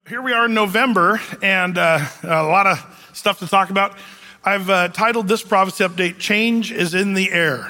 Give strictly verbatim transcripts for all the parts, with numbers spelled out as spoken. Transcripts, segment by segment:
Here we are in November, and uh, a lot of stuff to talk about. I've uh, titled this prophecy update, Change is in the Air.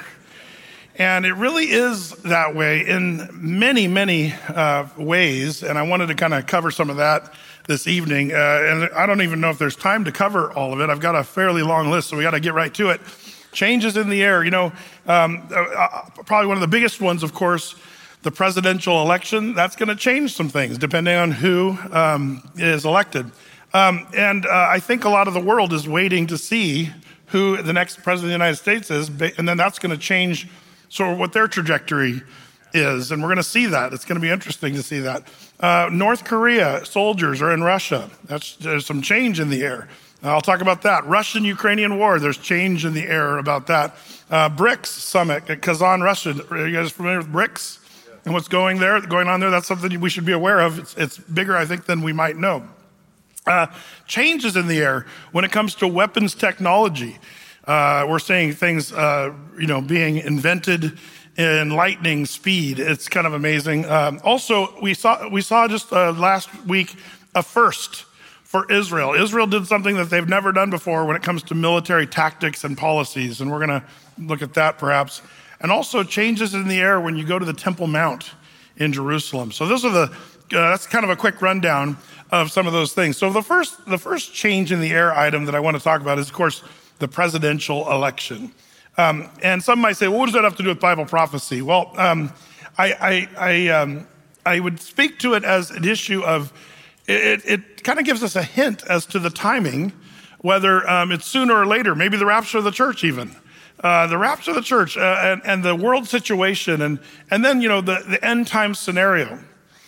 And it really is that way in many, many uh, ways, and I wanted to kind of cover some of that this evening. Uh, and I don't even know if there's time to cover all of it. I've got a fairly long list, so we got to get right to it. Change is in the air. You know, um, uh, probably one of the biggest ones, of course, the presidential election. That's going to change some things depending on who um, is elected. Um, and uh, I think a lot of the world is waiting to see who the next president of the United States is, and then that's going to change sort of what their trajectory is. And we're going to see that. It's going to be interesting to see that. Uh, North Korea soldiers are in Russia. That's, there's some change in the air. I'll talk about that. Russian-Ukrainian war, there's change in the air about that. Uh, BRICS summit at Kazan, Russia. Are you guys familiar with BRICS and what's going there, going on there? That's something we should be aware of. It's, it's bigger, I think, than we might know. Uh, changes in the air when it comes to weapons technology. Uh, we're seeing things, uh, you know, being invented in lightning speed. It's kind of amazing. Um, also, we saw we saw just uh, last week a first for Israel. Israel did something that they've never done before when it comes to military tactics and policies, and we're going to look at that perhaps. And also changes in the air when you go to the Temple Mount in Jerusalem. So those are the, uh, that's kind of a quick rundown of some of those things. So the first, the first change in the air item that I want to talk about is, of course, the presidential election. Um, and some might say, well, what does that have to do with Bible prophecy? Well, um, I, I, I, um, I would speak to it as an issue of, it, it kind of gives us a hint as to the timing, whether um, it's sooner or later, maybe the rapture of the church even. Uh, the rapture of the church uh, and, and the world situation, and and then, you know, the, the end time scenario.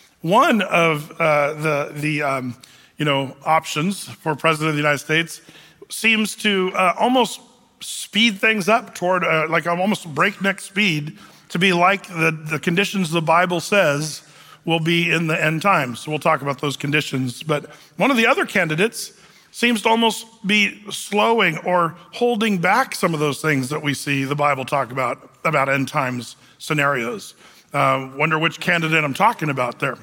One of uh, the, the um, you know, options for President of the United States seems to uh, almost speed things up toward uh, like almost breakneck speed to be like the, the conditions the Bible says will be in the end times. So we'll talk about those conditions. But one of the other candidates seems to almost be slowing or holding back some of those things that we see the Bible talk about, about end times scenarios. Uh, wonder which candidate I'm talking about there.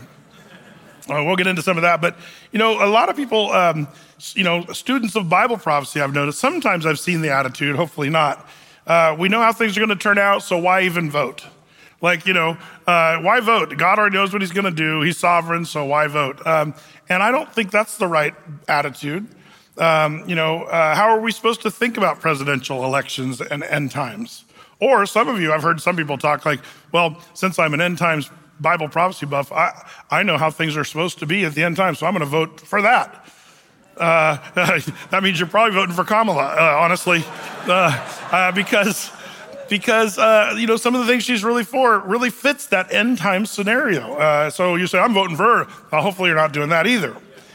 Uh, we'll get into some of that. But, you know, a lot of people, um, you know, students of Bible prophecy, I've noticed, sometimes I've seen the attitude, hopefully not. Uh, we know how things are going to turn out, so why even vote? Like, you know, uh, why vote? God already knows what he's going to do. He's sovereign, so why vote? Um, and I don't think that's the right attitude. Um, you know, uh, how are we supposed to think about presidential elections and end times? Or some of you, I've heard some people talk like, well, since I'm an end times Bible prophecy buff, I, I know how things are supposed to be at the end time, so I'm going to vote for that. Uh, that means you're probably voting for Kamala, uh, honestly, uh, uh, because because uh, you know, some of the things she's really for really fits that end time scenario. Uh, so you say, I'm voting for her. Well, hopefully you're not doing that either.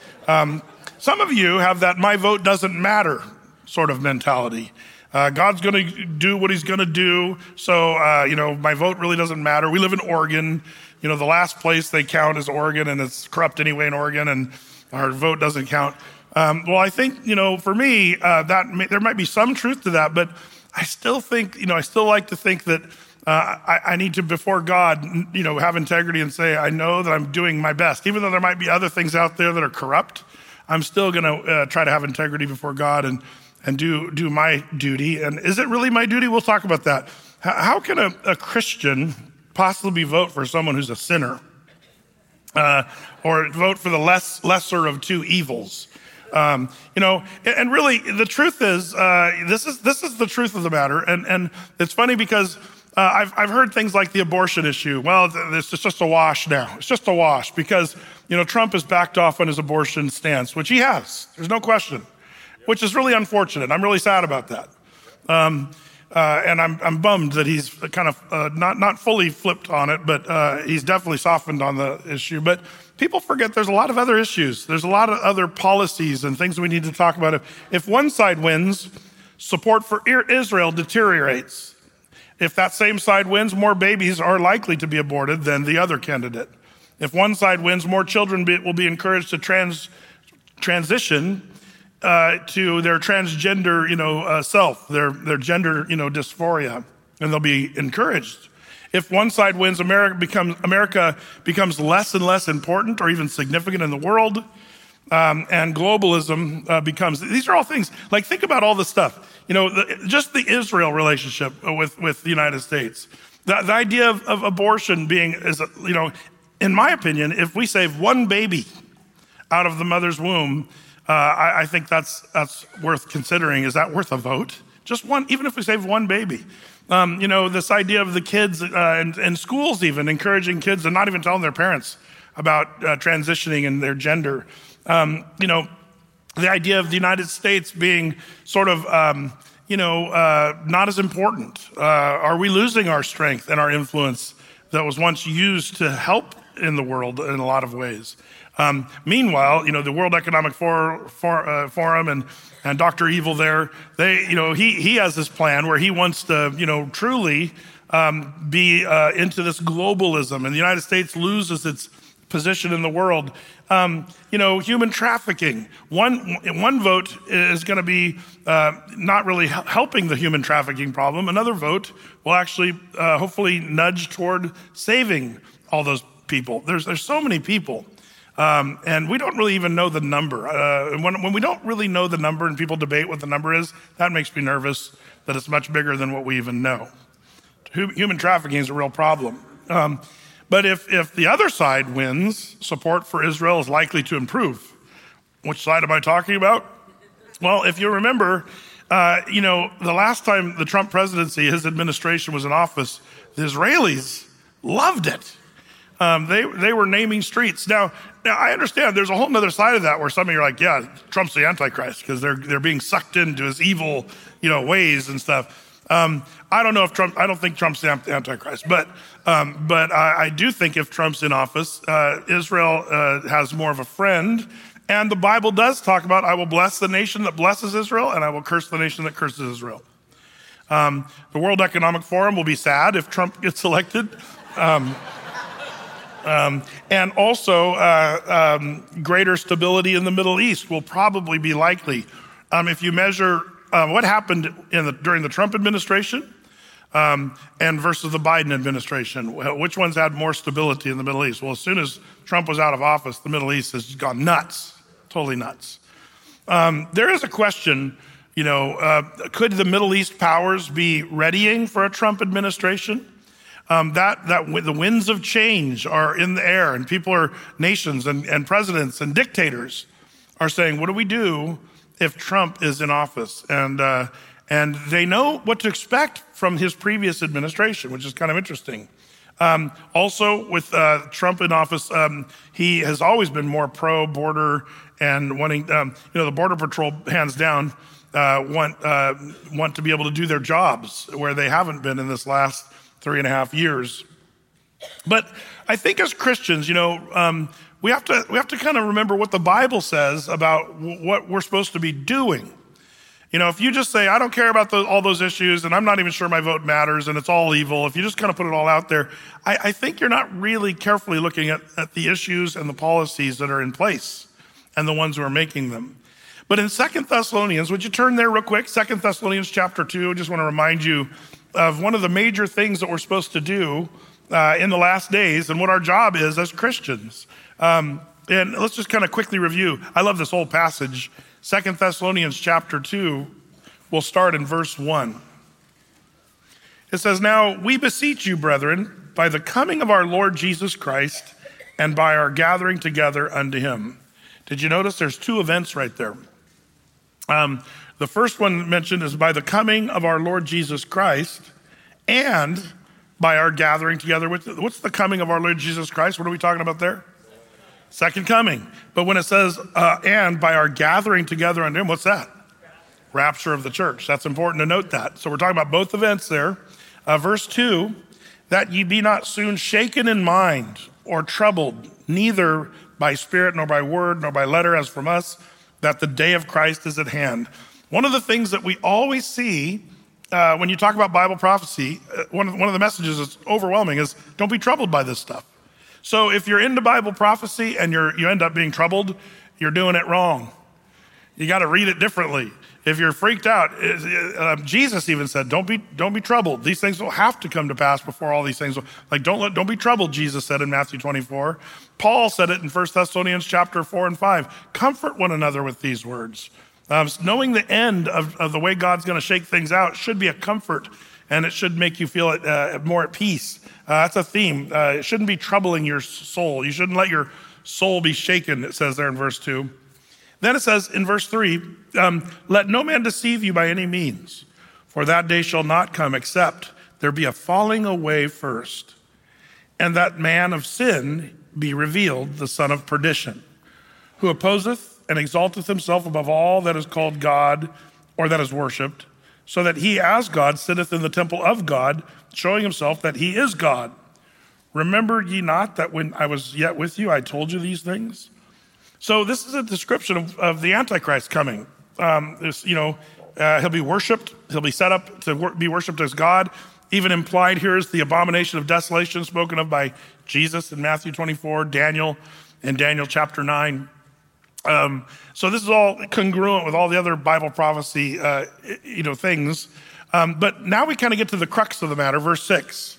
Um, some of you have that my vote doesn't matter sort of mentality. Uh, God's going to do what he's going to do. So, uh, you know, my vote really doesn't matter. We live in Oregon. You know, the last place they count is Oregon, and it's corrupt anyway in Oregon, and our vote doesn't count. Um, well, I think, you know, for me, uh, that may, there might be some truth to that, but I still think, you know, I still like to think that uh, I, I need to, before God, you know, have integrity and say, I know that I'm doing my best. Even though there might be other things out there that are corrupt, I'm still going to uh, try to have integrity before God and and do do my duty. And is it really my duty? We'll talk about that. How, how can a, a Christian possibly vote for someone who's a sinner? Uh, or vote for the less lesser of two evils? Um, you know, and, and really the truth is, uh, this is this is the truth of the matter. And and it's funny because uh, I've I've heard things like the abortion issue. Well, it's just a wash now. It's just a wash because, you know, Trump has backed off on his abortion stance, which he has. There's no question. Which is really unfortunate. I'm really sad about that. Um, uh, and I'm, I'm bummed that he's kind of uh, not, not fully flipped on it, but uh, he's definitely softened on the issue. But people forget there's a lot of other issues. There's a lot of other policies and things we need to talk about. If, if one side wins, support for Israel deteriorates. If that same side wins, more babies are likely to be aborted than the other candidate. If one side wins, more children be, will be encouraged to trans, transition Uh, to their transgender, you know, uh, self, their their gender, you know, dysphoria, and they'll be encouraged. If one side wins, America becomes America becomes less and less important or even significant in the world. um, and globalism uh, becomes, these are all things, like think about all this stuff. You know, the, just the Israel relationship with, with the United States. The, the idea of, of abortion being, is, you know, in my opinion, if we save one baby out of the mother's womb, uh, I, I think that's that's worth considering. Is that worth a vote? Just one, even if we save one baby. Um, you know, this idea of the kids uh, and, and schools even encouraging kids and not even telling their parents about uh, transitioning and their gender. Um, you know, the idea of the United States being sort of, um, you know, uh, not as important. Uh, are we losing our strength and our influence that was once used to help in the world in a lot of ways? Um, meanwhile, you know, the World Economic For, For, uh, Forum and, and Doctor Evil there, they, you know, he, he has this plan where he wants to, you know, truly um, be uh, into this globalism, and the United States loses its position in the world. Um, you know, human trafficking. One one vote is going to be uh, not really helping the human trafficking problem. Another vote will actually uh, hopefully nudge toward saving all those people. There's there's so many people. Um, and we don't really even know the number. Uh, and when, when we don't really know the number and people debate what the number is, that makes me nervous that it's much bigger than what we even know. Human trafficking is a real problem. Um, but if, if the other side wins, support for Israel is likely to improve. Which side am I talking about? Well, if you remember, uh, you know, the last time the Trump presidency, his administration was in office, the Israelis loved it. Um, they they were naming streets. Now, now I understand there's a whole other side of that where some of you are like, yeah, Trump's the Antichrist because they're they're being sucked into his evil, you know, ways and stuff. Um, I don't know if Trump. I don't think Trump's the Antichrist, but um, but I, I do think if Trump's in office, uh, Israel uh, has more of a friend. And the Bible does talk about, I will bless the nation that blesses Israel, and I will curse the nation that curses Israel. Um, the World Economic Forum will be sad if Trump gets elected. Um, Um, and also, uh, um, greater stability in the Middle East will probably be likely. Um, if you measure uh, what happened in the, during the Trump administration um, and versus the Biden administration, which ones had more stability in the Middle East? Well, as soon as Trump was out of office, the Middle East has gone nuts, totally nuts. Um, there is a question, you know, uh, could the Middle East powers be readying for a Trump administration? Um, that that the winds of change are in the air, and people are, nations and, and presidents and dictators are saying, what do we do if Trump is in office? And uh, and they know what to expect from his previous administration, which is kind of interesting. Um, also, with uh, Trump in office, um, he has always been more pro-border and wanting, um, you know, the Border Patrol, hands down, uh, want uh, want to be able to do their jobs where they haven't been in this last three and a half years. But I think as Christians, you know, um, we have to we have to kind of remember what the Bible says about w- what we're supposed to be doing. You know, if you just say, I don't care about the, all those issues, and I'm not even sure my vote matters, and it's all evil, if you just kind of put it all out there, I, I think you're not really carefully looking at, at the issues and the policies that are in place and the ones who are making them. But in Second Thessalonians, would you turn there real quick? Second Thessalonians chapter two, I just want to remind you of one of the major things that we're supposed to do uh, in the last days and what our job is as Christians. Um, and let's just kind of quickly review. I love this whole passage. Second Thessalonians chapter two, we'll start in verse one. It says, now we beseech you, brethren, by the coming of our Lord Jesus Christ and by our gathering together unto him. Did you notice there's two events right there? Um, The first one mentioned is by the coming of our Lord Jesus Christ and by our gathering together with, what's the coming of our Lord Jesus Christ? What are we talking about there? Second coming. But when it says, uh, and by our gathering together unto him, what's that? Rapture of the church. That's important to note that. So we're talking about both events there. Uh, verse two, that ye be not soon shaken in mind or troubled, neither by spirit nor by word nor by letter as from us, that the day of Christ is at hand. One of the things that we always see uh, when you talk about Bible prophecy, uh, one, of, one of the messages that's overwhelming is don't be troubled by this stuff. So if you're into Bible prophecy and you're you end up being troubled, you're doing it wrong. You got to read it differently. If you're freaked out, uh, Jesus even said, don't be, don't be troubled. These things will have to come to pass before all these things will, like, don't let, don't be troubled, Jesus said in Matthew twenty-four. Paul said it in First Thessalonians chapter four and five. Comfort one another with these words. Um, knowing the end of, of the way God's going to shake things out should be a comfort, and it should make you feel uh, more at peace. Uh, that's a theme. Uh, it shouldn't be troubling your soul. You shouldn't let your soul be shaken, it says there in verse two. Then it says in verse three, um, let no man deceive you by any means, for that day shall not come except there be a falling away first, and that man of sin be revealed, the son of perdition, who opposeth and exalteth himself above all that is called God or that is worshipped, so that he as God sitteth in the temple of God, showing himself that he is God. Remember ye not that when I was yet with you, I told you these things? So this is a description of, of the Antichrist coming. Um, this, you know, uh, he'll be worshiped. He'll be set up to wor- be worshiped as God. Even implied here is the abomination of desolation spoken of by Jesus in Matthew twenty-four, Daniel in Daniel chapter nine. Um, so this is all congruent with all the other Bible prophecy, uh, you know, things. Um, but now we kind of get to the crux of the matter, verse six.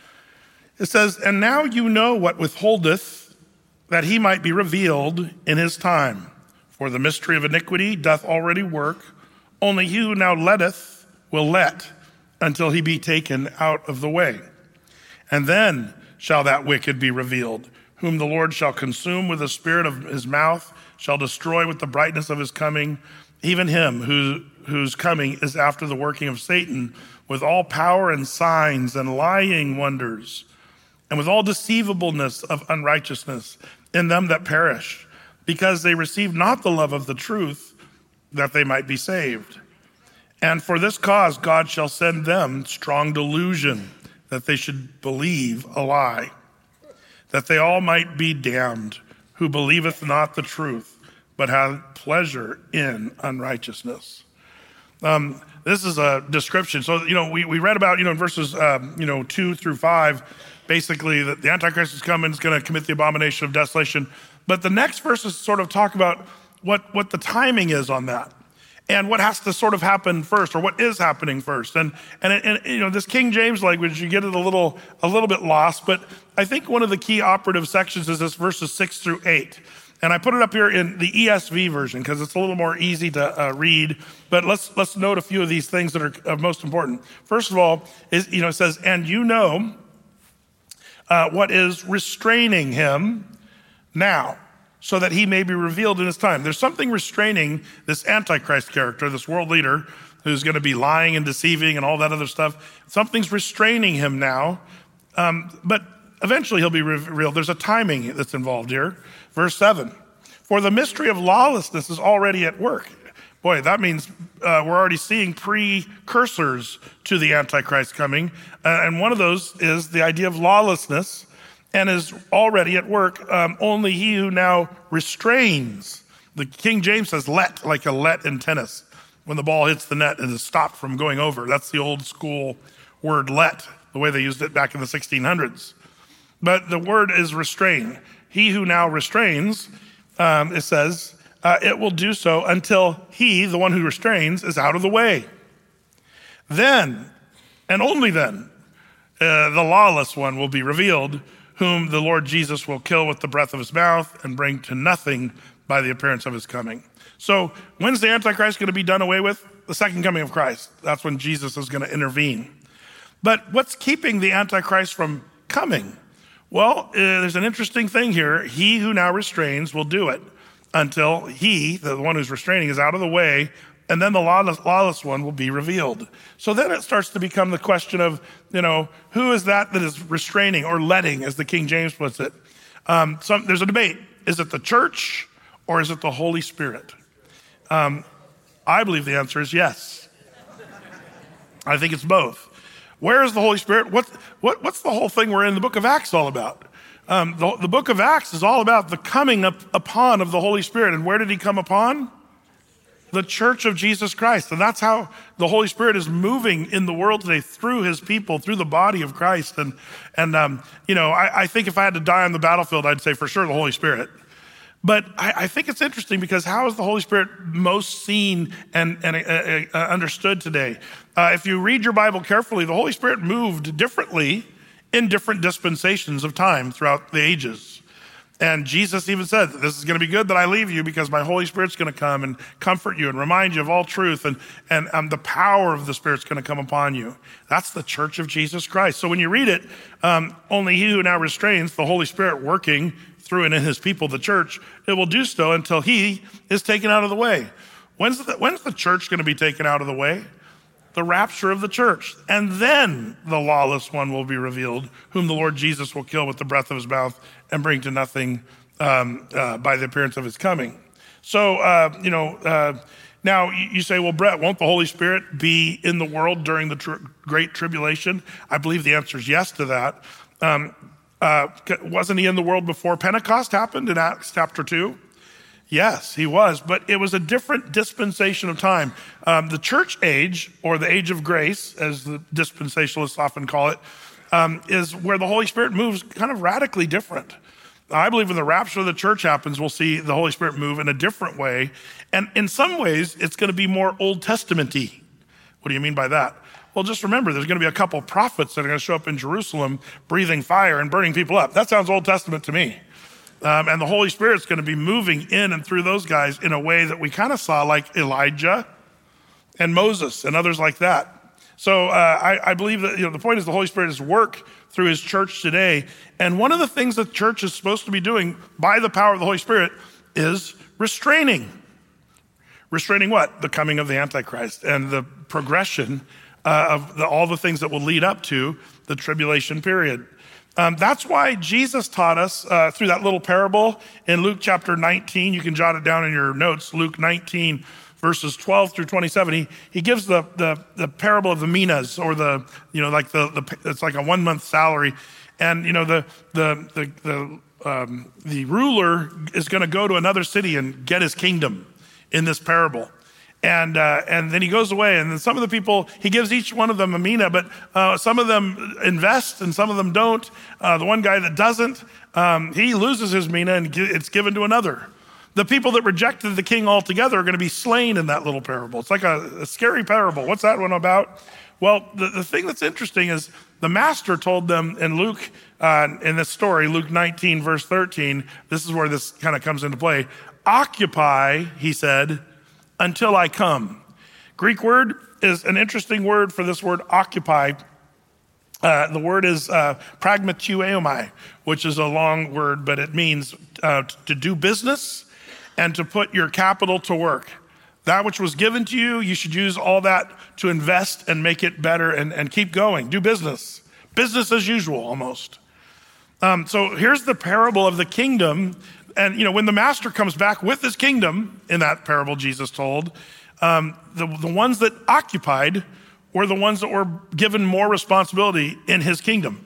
It says, and now you know what withholdeth, that he might be revealed in his time. For the mystery of iniquity doth already work. Only he who now letteth will let until he be taken out of the way. And then shall that wicked be revealed, whom the Lord shall consume with the spirit of his mouth, shall destroy with the brightness of his coming, even him who, whose coming is after the working of Satan, with all power and signs and lying wonders, and with all deceivableness of unrighteousness in them that perish, because they receive not the love of the truth, that they might be saved. And for this cause God shall send them strong delusion, that they should believe a lie, that they all might be damned, who believeth not the truth, but have pleasure in unrighteousness. Um, this is a description. So, you know, we, we read about, you know, in verses, um, you know, two through five, basically that the Antichrist is coming, is going to commit the abomination of desolation. But the next verses sort of talk about what, what the timing is on that, and what has to sort of happen first, or what is happening first. And, and, and you know, this King James language, you get it a little, a little bit lost, but I think one of the key operative sections is this verses six through eight. And I put it up here in the E S V version because it's a little more easy to uh, read. But let's let's note a few of these things that are uh, most important. First of all, is you know it says, and you know uh, what is restraining him now, so that he may be revealed in his time. There's something restraining this Antichrist character, this world leader who's going to be lying and deceiving and all that other stuff. Something's restraining him now, um, but eventually he'll be revealed. There's a timing that's involved here. Verse seven, for the mystery of lawlessness is already at work. Boy, that means uh, we're already seeing precursors to the Antichrist coming. Uh, and one of those is the idea of lawlessness, and is already at work. Um, only he who now restrains. The King James says let, like a let in tennis. When the ball hits the net and is stopped from going over. That's the old school word let, the way they used it back in the sixteen hundreds. But the word is restrain. He who now restrains, um, it says, uh, it will do so until he, the one who restrains, is out of the way. Then, and only then, uh, the lawless one will be revealed, whom the Lord Jesus will kill with the breath of his mouth and bring to nothing by the appearance of his coming. So when's the Antichrist going to be done away with? The second coming of Christ. That's when Jesus is going to intervene. But what's keeping the Antichrist from coming? Well, uh, there's an interesting thing here. He who now restrains will do it until he, the one who's restraining, is out of the way, and then the lawless, lawless one will be revealed. So then it starts to become the question of, you know, who is that that is restraining or letting, as the King James puts it? Um, some, there's a debate. Is it the church or is it the Holy Spirit? Um, I believe the answer is yes. I think it's both. Where is the Holy Spirit? What, what, what's the whole thing we're in the book of Acts all about? Um, the, the book of Acts is all about the coming up upon of the Holy Spirit. And where did he come upon? The church of Jesus Christ. And that's how the Holy Spirit is moving in the world today through his people, through the body of Christ. And, and um, you know, I, I think if I had to die on the battlefield, I'd say for sure the Holy Spirit. But I, I think it's interesting because how is the Holy Spirit most seen and, and uh, uh, understood today? Uh, if you read your Bible carefully, the Holy Spirit moved differently in different dispensations of time throughout the ages. And Jesus even said, this is going to be good that I leave you because my Holy Spirit's going to come and comfort you and remind you of all truth, and, and um, the power of the Spirit's going to come upon you. That's the church of Jesus Christ. So when you read it, um, only he who now restrains the Holy Spirit working through and in his people, the church, it will do so until he is taken out of the way. When's the, when's the church going to be taken out of the way? The rapture of the church. And then the lawless one will be revealed, whom the Lord Jesus will kill with the breath of his mouth and bring to nothing um, uh, by the appearance of his coming. So, uh, you know, uh, now you say, well, Brett, won't the Holy Spirit be in the world during the tr- Great Tribulation? I believe the answer is yes to that. Um, uh, wasn't he in the world before Pentecost happened in Acts chapter two? Yes, he was, but it was a different dispensation of time. Um, the church age, or the age of grace, as the dispensationalists often call it, um, is where the Holy Spirit moves kind of radically different. I believe when the rapture of the church happens, we'll see the Holy Spirit move in a different way. And in some ways, it's going to be more Old Testament-y. What do you mean by that? Well, just remember, there's going to be a couple prophets that are going to show up in Jerusalem breathing fire and burning people up. That sounds Old Testament to me. Um, and the Holy Spirit's going to be moving in and through those guys in a way that we kind of saw like Elijah and Moses and others like that. So uh, I, I believe that, you know, the point is the Holy Spirit is work through his church today. And one of the things that the church is supposed to be doing by the power of the Holy Spirit is restraining. Restraining what? The coming of the Antichrist and the progression uh, of the, all the things that will lead up to the tribulation period. Um, that's why Jesus taught us uh, through that little parable in Luke chapter nineteen. You can jot it down in your notes. Luke nineteen, verses twelve through twenty-seven. He he gives the the, the parable of the minas, or the you know like the, the it's like a one month salary, and you know the the the the um, the ruler is going to go to another city and get his kingdom in this parable. And uh, and then he goes away, and then some of the people, he gives each one of them a mina, but uh, some of them invest and some of them don't. Uh, the one guy that doesn't, um, he loses his mina and it's given to another. The people that rejected the king altogether are going to be slain in that little parable. It's like a, a scary parable. What's that one about? Well, the, the thing that's interesting is the master told them in Luke, uh, in this story, Luke nineteen, verse thirteen, this is where this kind of comes into play. Occupy, he said, until I come. Greek word is an interesting word for this word occupy. Uh, the word is uh, pragmatuomai, which is a long word, but it means uh, to do business and to put your capital to work. That which was given to you, you should use all that to invest and make it better and, and keep going. Do business. Business as usual, almost. Um, so here's the parable of the kingdom. And, you know, when the master comes back with his kingdom, in that parable Jesus told, um, the, the ones that occupied were the ones that were given more responsibility in his kingdom.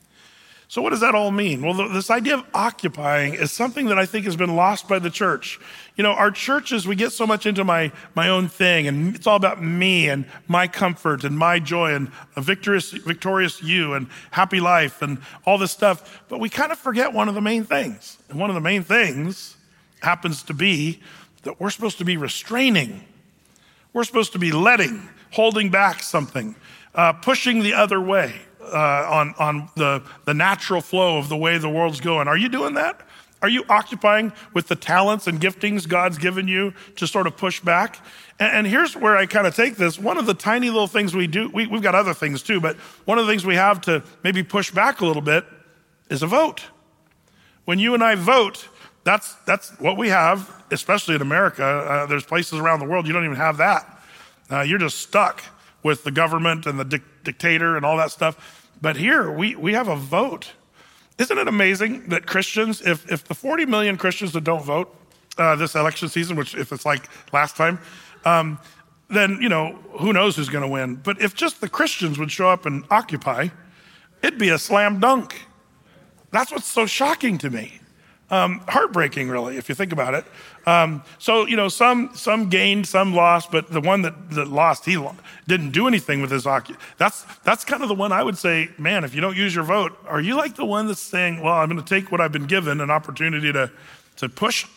So what does that all mean? Well, the, this idea of occupying is something that I think has been lost by the church. You know, our churches, we get so much into my, my own thing, and it's all about me and my comfort and my joy and a victorious, victorious you and happy life and all this stuff. But we kind of forget one of the main things. And one of the main things happens to be that we're supposed to be restraining. We're supposed to be letting, holding back something, uh, pushing the other way. Uh, on on the, the natural flow of the way the world's going. Are you doing that? Are you occupying with the talents and giftings God's given you to sort of push back? And, and here's where I kind of take this. One of the tiny little things we do, we, we've got other things too, but one of the things we have to maybe push back a little bit is a vote. When you and I vote, that's that's what we have, especially in America. Uh, there's places around the world you don't even have that. Uh, you're just stuck with the government and the dic- dictator and all that stuff. But here, we, we have a vote. Isn't it amazing that Christians, if, if the forty million Christians that don't vote uh, this election season, which if it's like last time, um, then, you know, who knows who's going to win. But if just the Christians would show up and occupy, it'd be a slam dunk. That's what's so shocking to me. Um, heartbreaking, really, if you think about it. Um, so, you know, some some gained, some lost, but the one that, that lost, he lo- didn't do anything with his occup. That's that's kind of the one I would say, man, if you don't use your vote, are you like the one that's saying, well, I'm going to take what I've been given, an opportunity to to push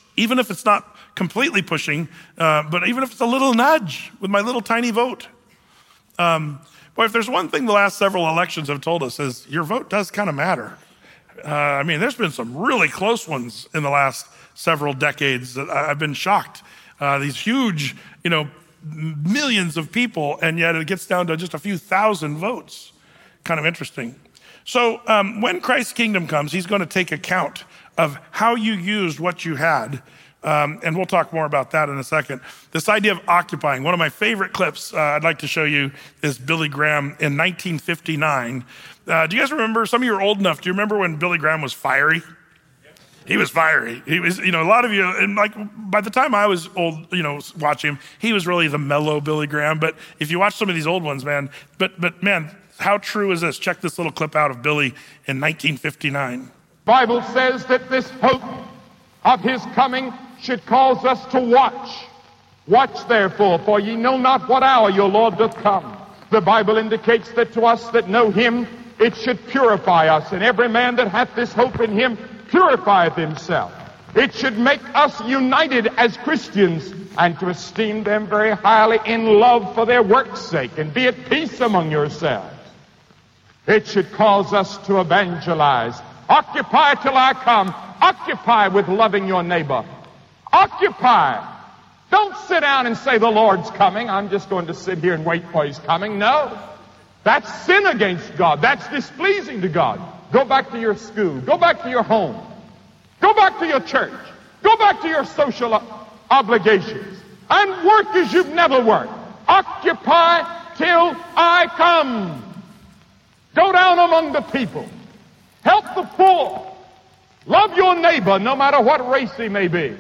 even if it's not completely pushing, uh, but even if it's a little nudge with my little tiny vote. Um, boy, if there's one thing the last several elections have told us is your vote does kind of matter. Uh, I mean, there's been some really close ones in the last several decades that I've been shocked. Uh, these huge, you know, millions of people, and yet it gets down to just a few thousand votes. Kind of interesting. So um, when Christ's kingdom comes, he's going to take account of how you used what you had. Um, and we'll talk more about that in a second. This idea of occupying. One of my favorite clips uh, I'd like to show you is Billy Graham in nineteen fifty-nine. Uh, do you guys remember, some of you are old enough, do you remember when Billy Graham was fiery? He was fiery. He was, you know, a lot of you, and like by the time I was old, you know, watching him, he was really the mellow Billy Graham. But if you watch some of these old ones, man, but but man, how true is this? Check this little clip out of Billy in nineteen fifty-nine. Bible says that this hope of his coming should cause us to watch. Watch therefore, for ye know not what hour your Lord doth come. The Bible indicates that to us that know him, it should purify us, and every man that hath this hope in him purifieth himself. It should make us united as Christians, and to esteem them very highly in love for their work's sake, and be at peace among yourselves. It should cause us to evangelize. Occupy till I come. Occupy with loving your neighbor. Occupy. Don't sit down and say the Lord's coming. I'm just going to sit here and wait for his coming. No. That's sin against God. That's displeasing to God. Go back to your school. Go back to your home. Go back to your church. Go back to your social obligations. And work as you've never worked. Occupy till I come. Go down among the people. Help the poor. Love your neighbor no matter what race he may be.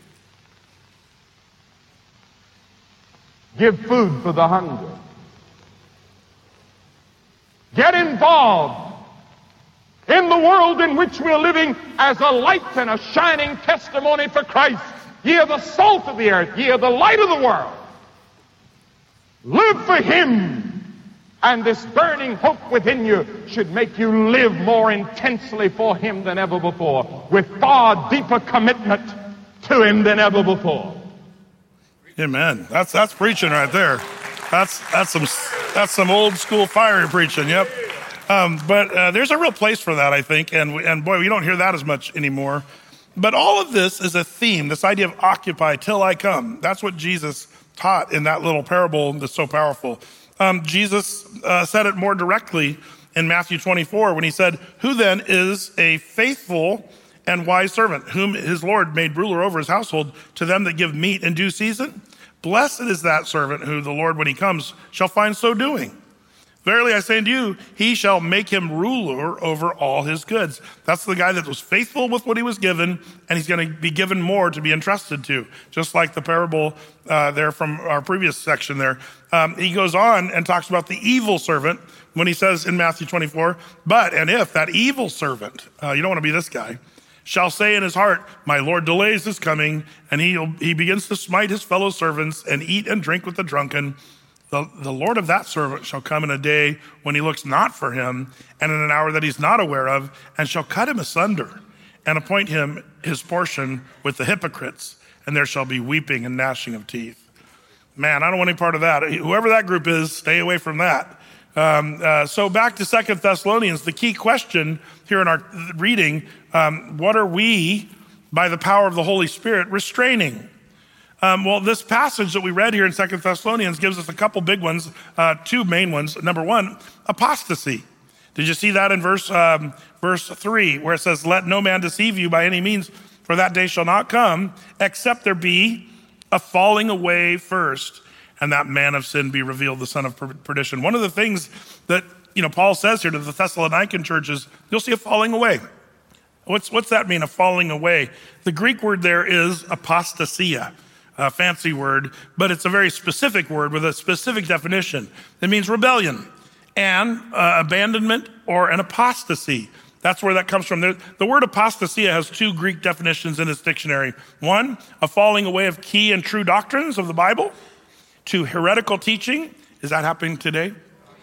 Give food for the hungry. Get involved in the world in which we're living as a light and a shining testimony for Christ. Ye are the salt of the earth. Ye are the light of the world. Live for him. And this burning hope within you should make you live more intensely for him than ever before, with far deeper commitment to him than ever before. Amen. That's that's preaching right there. That's that's some that's some old school fiery preaching. Yep. Um, but uh, there's a real place for that, I think, and and boy, we don't hear that as much anymore. But all of this is a theme. This idea of occupy till I come. That's what Jesus taught in that little parable that's so powerful. Um, Jesus uh, said it more directly in Matthew twenty-four when he said, "Who then is a faithful and wise servant, whom his Lord made ruler over his household, to them that give meat in due season? Blessed is that servant who the Lord, when he comes, shall find so doing. Verily I say unto you, he shall make him ruler over all his goods." That's the guy that was faithful with what he was given, and he's going to be given more to be entrusted to. Just like the parable uh, there from our previous section there. Um, he goes on and talks about the evil servant when he says in Matthew twenty-four, "But, and if that evil servant," uh, you don't want to be this guy, "shall say in his heart, my Lord delays his coming, and he he begins to smite his fellow servants and eat and drink with the drunken, The, the Lord of that servant shall come in a day when he looks not for him, and in an hour that he's not aware of, and shall cut him asunder, and appoint him his portion with the hypocrites, and there shall be weeping and gnashing of teeth." Man, I don't want any part of that. Whoever that group is, stay away from that. Um, uh, so back to Second Thessalonians, the key question here in our reading, um, what are we, by the power of the Holy Spirit, restraining? Um, well, this passage that we read here in Second Thessalonians gives us a couple big ones, uh, two main ones. Number one, apostasy. Did you see that in verse um, verse three, where it says, "Let no man deceive you by any means, for that day shall not come, except there be a falling away first, and that man of sin be revealed, the son of perdition." One of the things that you know Paul says here to the Thessalonican churches, you'll see a falling away. What's what's that mean? A falling away? The Greek word there is apostasia. A fancy word, but it's a very specific word with a specific definition. It means rebellion and uh, abandonment or an apostasy. That's where that comes from. The, the word apostasia has two Greek definitions in its dictionary. One, a falling away of key and true doctrines of the Bible. Two, heretical teaching. Is that happening today?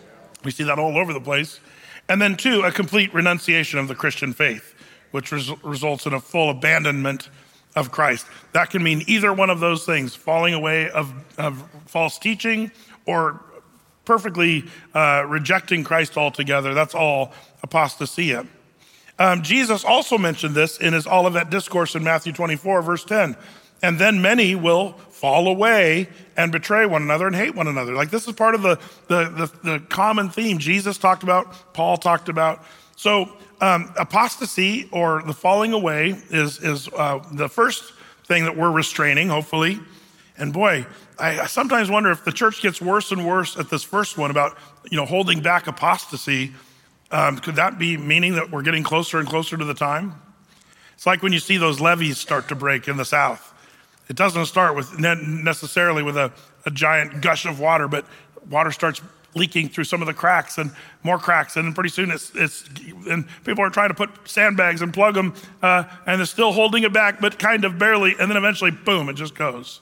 We see that all over the place. And then two, a complete renunciation of the Christian faith, which res- results in a full abandonment of Christ. That can mean either one of those things, falling away of, of false teaching or perfectly uh, rejecting Christ altogether. That's all apostasia. Um, Jesus also mentioned this in his Olivet Discourse in Matthew twenty-four, verse ten. And then many will fall away and betray one another and hate one another. Like this is part of the, the, the, the common theme Jesus talked about, Paul talked about. So um, apostasy or the falling away is, is uh, the first thing that we're restraining, hopefully. And boy, I, I sometimes wonder if the church gets worse and worse at this first one about, you know, holding back apostasy. Um, could that be meaning that we're getting closer and closer to the time? It's like when you see those levees start to break in the South. It doesn't start with necessarily with a, a giant gush of water, but water starts leaking through some of the cracks and more cracks. And then pretty soon it's, it's and people are trying to put sandbags and plug them uh, and they're still holding it back, but kind of barely. And then eventually, boom, it just goes.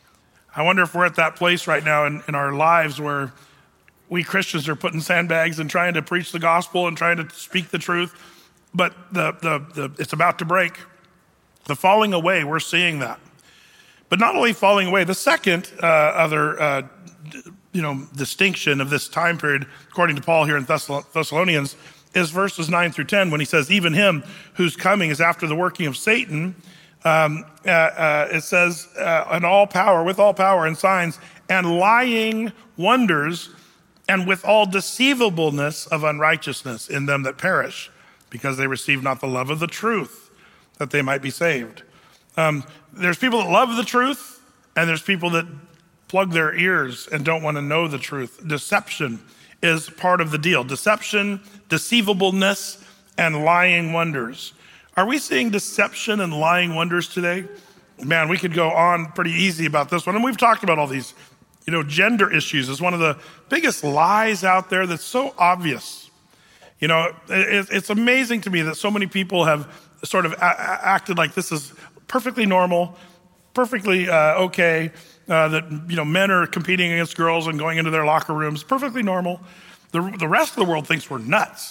I wonder if we're at that place right now in, in our lives where we Christians are putting sandbags and trying to preach the gospel and trying to speak the truth, but the, the, the it's about to break. The falling away, we're seeing that. But not only falling away, the second uh, other uh, you know, distinction of this time period, according to Paul here in Thessalonians, is verses nine through ten when he says, even him whose coming is after the working of Satan, um, uh, uh, it says, uh, and all power, with all power and signs and lying wonders and with all deceivableness of unrighteousness in them that perish, because they receive not the love of the truth, that they might be saved. Um, there's people that love the truth, and there's people that plug their ears and don't want to know the truth. Deception is part of the deal. Deception, deceivableness, and lying wonders. Are we seeing deception and lying wonders today? Man, we could go on pretty easy about this one. And we've talked about all these, you know, gender issues is one of the biggest lies out there that's so obvious. You know, it, it's amazing to me that so many people have sort of a- acted like this is perfectly normal, perfectly uh, okay, uh, that, you know, men are competing against girls and going into their locker rooms, perfectly normal. The, the rest of the world thinks we're nuts.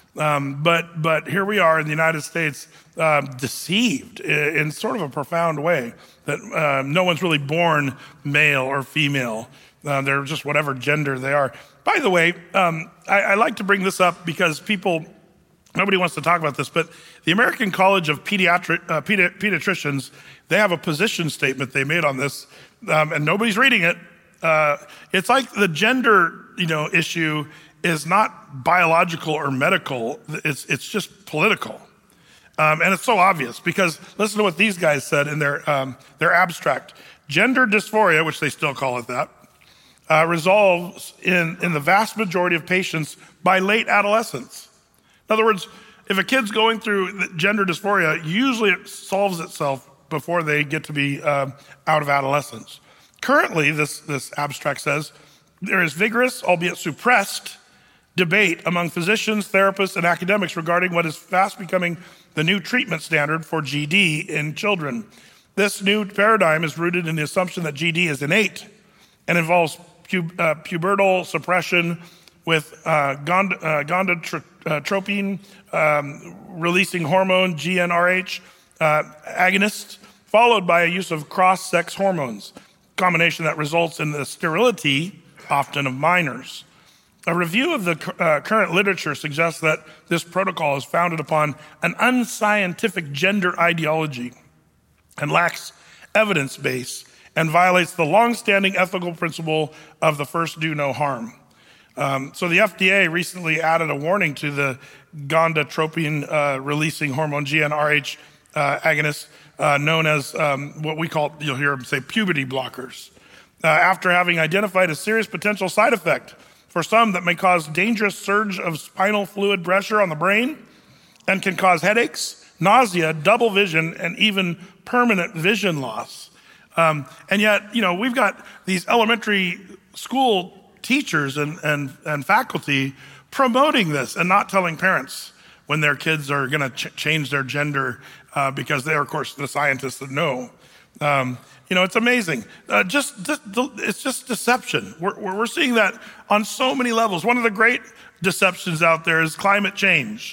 Um, but but here we are in the United States, uh, deceived in, in sort of a profound way that uh, no one's really born male or female. Uh, they're just whatever gender they are. By the way, um, I, I like to bring this up because people, nobody wants to talk about this, but the American College of Pediatric, uh, Pedi- Pediatricians, they have a position statement they made on this, um, and nobody's reading it. Uh, it's like the gender, you know, issue is not biological or medical. It's it's just political, um, and it's so obvious because listen to what these guys said in their um, their abstract. Gender dysphoria, which they still call it that, uh, resolves in in the vast majority of patients by late adolescence. In other words, if a kid's going through gender dysphoria, usually it solves itself before they get to be uh, out of adolescence. Currently, this, this abstract says, there is vigorous, albeit suppressed, debate among physicians, therapists, and academics regarding what is fast becoming the new treatment standard for G D in children. This new paradigm is rooted in the assumption that G D is innate and involves pu- uh, pubertal suppression with uh, gond- uh, gonadotropin, um, releasing hormone, G n R H, uh, agonists, followed by a use of cross-sex hormones, combination that results in the sterility, often of minors. A review of the uh, current literature suggests that this protocol is founded upon an unscientific gender ideology and lacks evidence base and violates the long-standing ethical principle of the first do no harm. Um, so the F D A recently added a warning to the gonadotropin uh, releasing hormone G n R H uh, agonist uh, known as um, what we call, you'll hear them say, puberty blockers, uh, after having identified a serious potential side effect for some that may cause dangerous surge of spinal fluid pressure on the brain and can cause headaches, nausea, double vision, and even permanent vision loss. Um, and yet, you know, we've got these elementary school teachers and, and, and faculty promoting this and not telling parents when their kids are going to ch- change their gender uh, because they're, of course, the scientists that know. Um, you know, it's amazing. Uh, just, just it's just deception. We're, we're seeing that on so many levels. One of the great deceptions out there is climate change.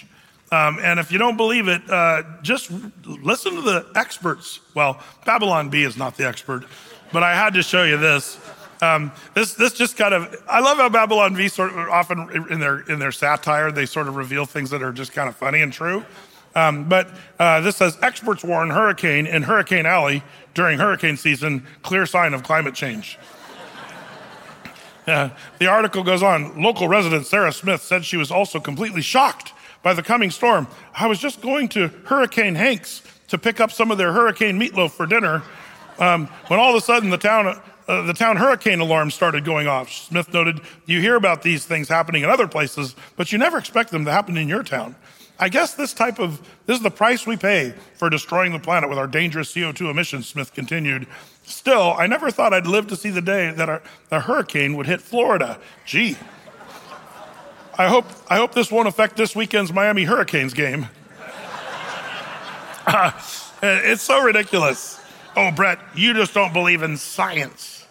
Um, and if you don't believe it, uh, just listen to the experts. Well, Babylon Bee is not the expert, but I had to show you this. Um, this this just kind of, I love how Babylon Bee sort of often in their in their satire, they sort of reveal things that are just kind of funny and true. Um, but uh, this says, experts warn hurricane in Hurricane Alley during hurricane season, clear sign of climate change. uh, the article goes on, local resident Sarah Smith said she was also completely shocked by the coming storm. I was just going to Hurricane Hanks to pick up some of their hurricane meatloaf for dinner um, when all of a sudden the town uh, the town hurricane alarm started going off. Smith noted, you hear about these things happening in other places, but you never expect them to happen in your town. I guess this type of, this is the price we pay for destroying the planet with our dangerous C O two emissions, Smith continued. Still, I never thought I'd live to see the day that our, a hurricane would hit Florida. Gee. I hope I hope this won't affect this weekend's Miami Hurricanes game. Uh, it's so ridiculous. Oh, Brett, you just don't believe in science.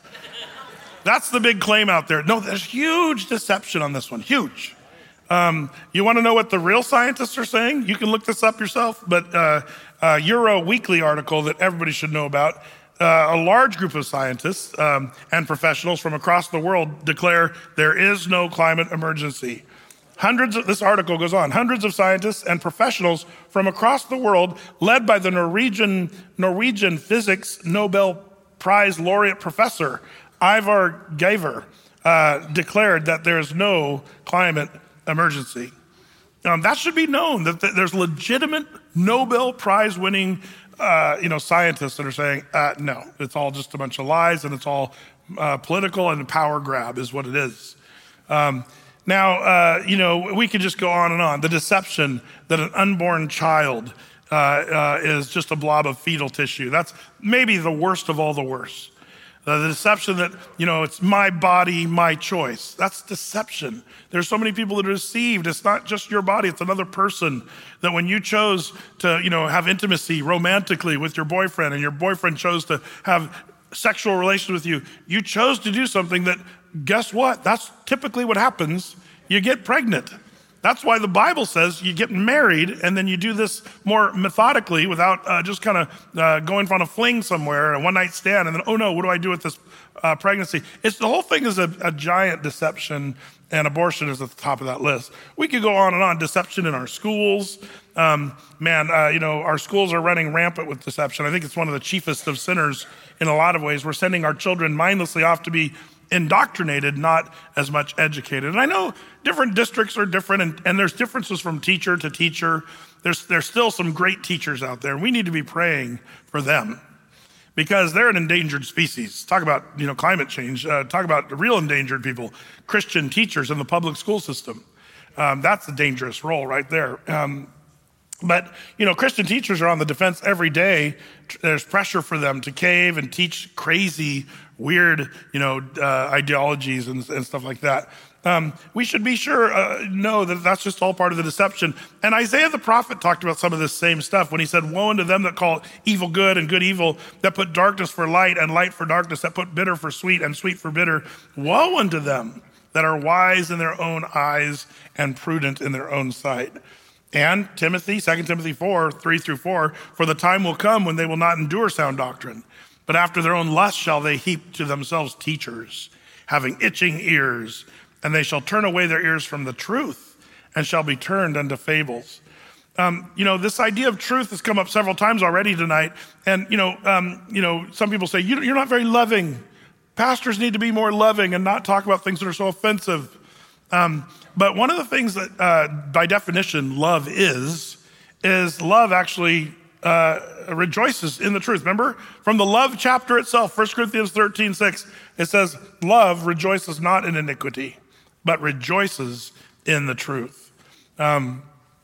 That's the big claim out there. No, there's huge deception on this one, huge. Um, you want to know what the real scientists are saying? You can look this up yourself, but uh, uh, Euro Weekly article that everybody should know about. Uh, a large group of scientists um, and professionals from across the world declare there is no climate emergency. Hundreds of, this article goes on, hundreds of scientists and professionals from across the world, led by the Norwegian, Norwegian Physics Nobel Prize laureate professor, Ivar Giaever, uh, declared that there is no climate emergency. Um, that should be known, that th- there's legitimate Nobel Prize winning uh, you know, scientists that are saying, uh, no, it's all just a bunch of lies and it's all uh, political and power grab is what it is. Um, Now, uh, you know, we could just go on and on. The deception that an unborn child uh, uh, is just a blob of fetal tissue. That's maybe the worst of all the worst. Uh, the deception that, you know, it's my body, my choice. That's deception. There's so many people that are deceived. It's not just your body, it's another person. That when you chose to, you know, have intimacy romantically with your boyfriend and your boyfriend chose to have sexual relations with you, you chose to do something that, guess what? That's typically what happens. You get pregnant. That's why the Bible says you get married and then you do this more methodically without uh, just kind of uh, going on a fling somewhere, a one night stand, and then, oh no, what do I do with this uh, pregnancy? It's the whole thing is a, a giant deception, and abortion is at the top of that list. We could go on and on. Deception in our schools. Um, man, uh, you know, our schools are running rampant with deception. I think it's one of the chiefest of sinners in a lot of ways. We're sending our children mindlessly off to be indoctrinated, not as much educated. And I know different districts are different, and, and there's differences from teacher to teacher. There's, there's still some great teachers out there. We need to be praying for them because they're an endangered species. Talk about, you know, climate change. Uh, talk about the real endangered people, Christian teachers in the public school system. Um, that's a dangerous role right there. Um, But, you know, Christian teachers are on the defense every day. There's pressure for them to cave and teach crazy, weird, you know, uh, ideologies and, and stuff like that. Um, we should be sure, uh, know that that's just all part of the deception. And Isaiah the prophet talked about some of this same stuff when he said, woe unto them that call evil good and good evil, that put darkness for light and light for darkness, that put bitter for sweet and sweet for bitter. Woe unto them that are wise in their own eyes and prudent in their own sight. And Timothy, Second Timothy four, three through four, for the time will come when they will not endure sound doctrine, but after their own lust shall they heap to themselves teachers, having itching ears, and they shall turn away their ears from the truth and shall be turned unto fables. Um, you know, this idea of truth has come up several times already tonight. And, you know, um, you know, some people say, you, you're not very loving. Pastors need to be more loving and not talk about things that are so offensive. Um, but one of the things that, uh, by definition, love is, is love actually uh, rejoices in the truth. Remember, from the love chapter itself, First Corinthians thirteen six, it says, love rejoices not in iniquity, but rejoices in the truth. Um,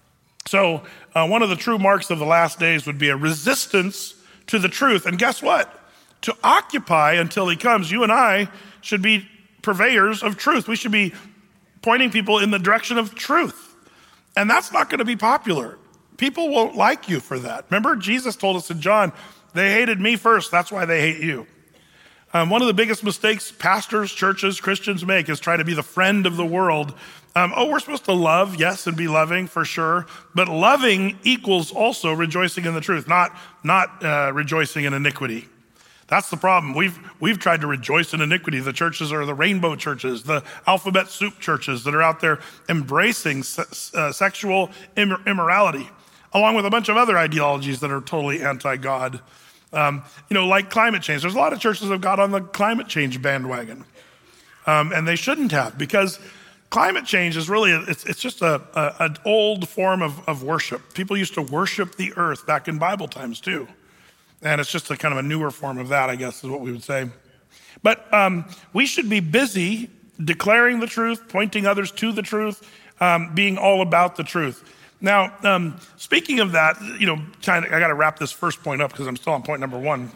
so uh, one of the true marks of the last days would be a resistance to the truth. And guess what? To occupy until he comes, you and I should be purveyors of truth. We should be pointing people in the direction of truth. And that's not going to be popular. People won't like you for that. Remember, Jesus told us in John, they hated me first. That's why they hate you. Um, one of the biggest mistakes pastors, churches, Christians make is try to be the friend of the world. Um, oh, we're supposed to love, yes, and be loving for sure. But loving equals also rejoicing in the truth, not, not uh, rejoicing in iniquity. That's the problem. We've we've tried to rejoice in iniquity. The churches are the rainbow churches, the alphabet soup churches that are out there embracing se- uh, sexual immor- immorality, along with a bunch of other ideologies that are totally anti-God. Um, you know, like climate change. There's a lot of churches that have got on the climate change bandwagon, um, and they shouldn't have, because climate change is really, it's, it's just a, a, an old form of, of worship. People used to worship the earth back in Bible times too. And it's just a kind of a newer form of that, I guess, is what we would say. But um, we should be busy declaring the truth, pointing others to the truth, um, being all about the truth. Now, um, speaking of that, you know, kind of, I got to wrap this first point up because I'm still on point number one.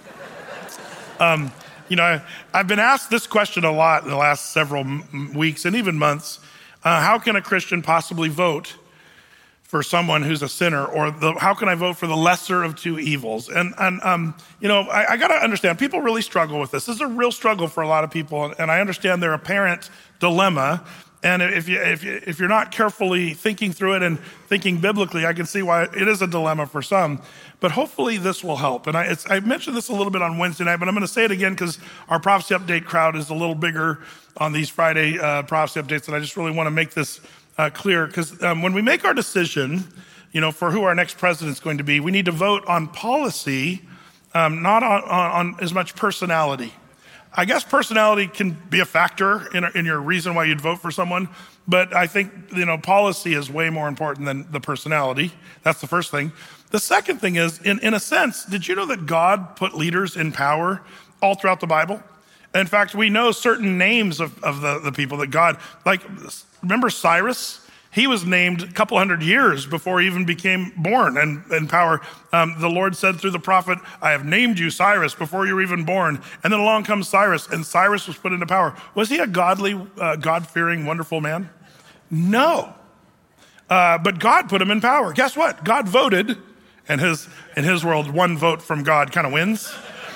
Um, you know, I, I've been asked this question a lot in the last several m- weeks and even months. Uh, how can a Christian possibly vote for someone who's a sinner, or the, how can I vote for the lesser of two evils? And, and um, you know, I, I got to understand, people really struggle with this. This is a real struggle for a lot of people, and I understand their apparent dilemma. And if, you, if, you, if you're not carefully thinking through it and thinking biblically, I can see why it is a dilemma for some. But hopefully this will help. And I, it's, I mentioned this a little bit on Wednesday night, but I'm going to say it again because our Prophecy Update crowd is a little bigger on these Friday uh, Prophecy Updates, and I just really want to make this Uh, clear, because um, when we make our decision, you know, for who our next president is going to be, we need to vote on policy, um, not on, on, on as much personality. I guess personality can be a factor in, in your reason why you'd vote for someone, but I think, you know, policy is way more important than the personality. That's the first thing. The second thing is, in, in a sense, did you know that God put leaders in power all throughout the Bible? In fact, we know certain names of, of the, the people that God, like, remember Cyrus? He was named a couple hundred years before he even became born and in power. Um, the Lord said through the prophet, I have named you Cyrus before you were even born. And then along comes Cyrus, and Cyrus was put into power. Was he a godly, uh, God-fearing, wonderful man? No. Uh, but God put him in power. Guess what? God voted, and his in his world, one vote from God kind of wins.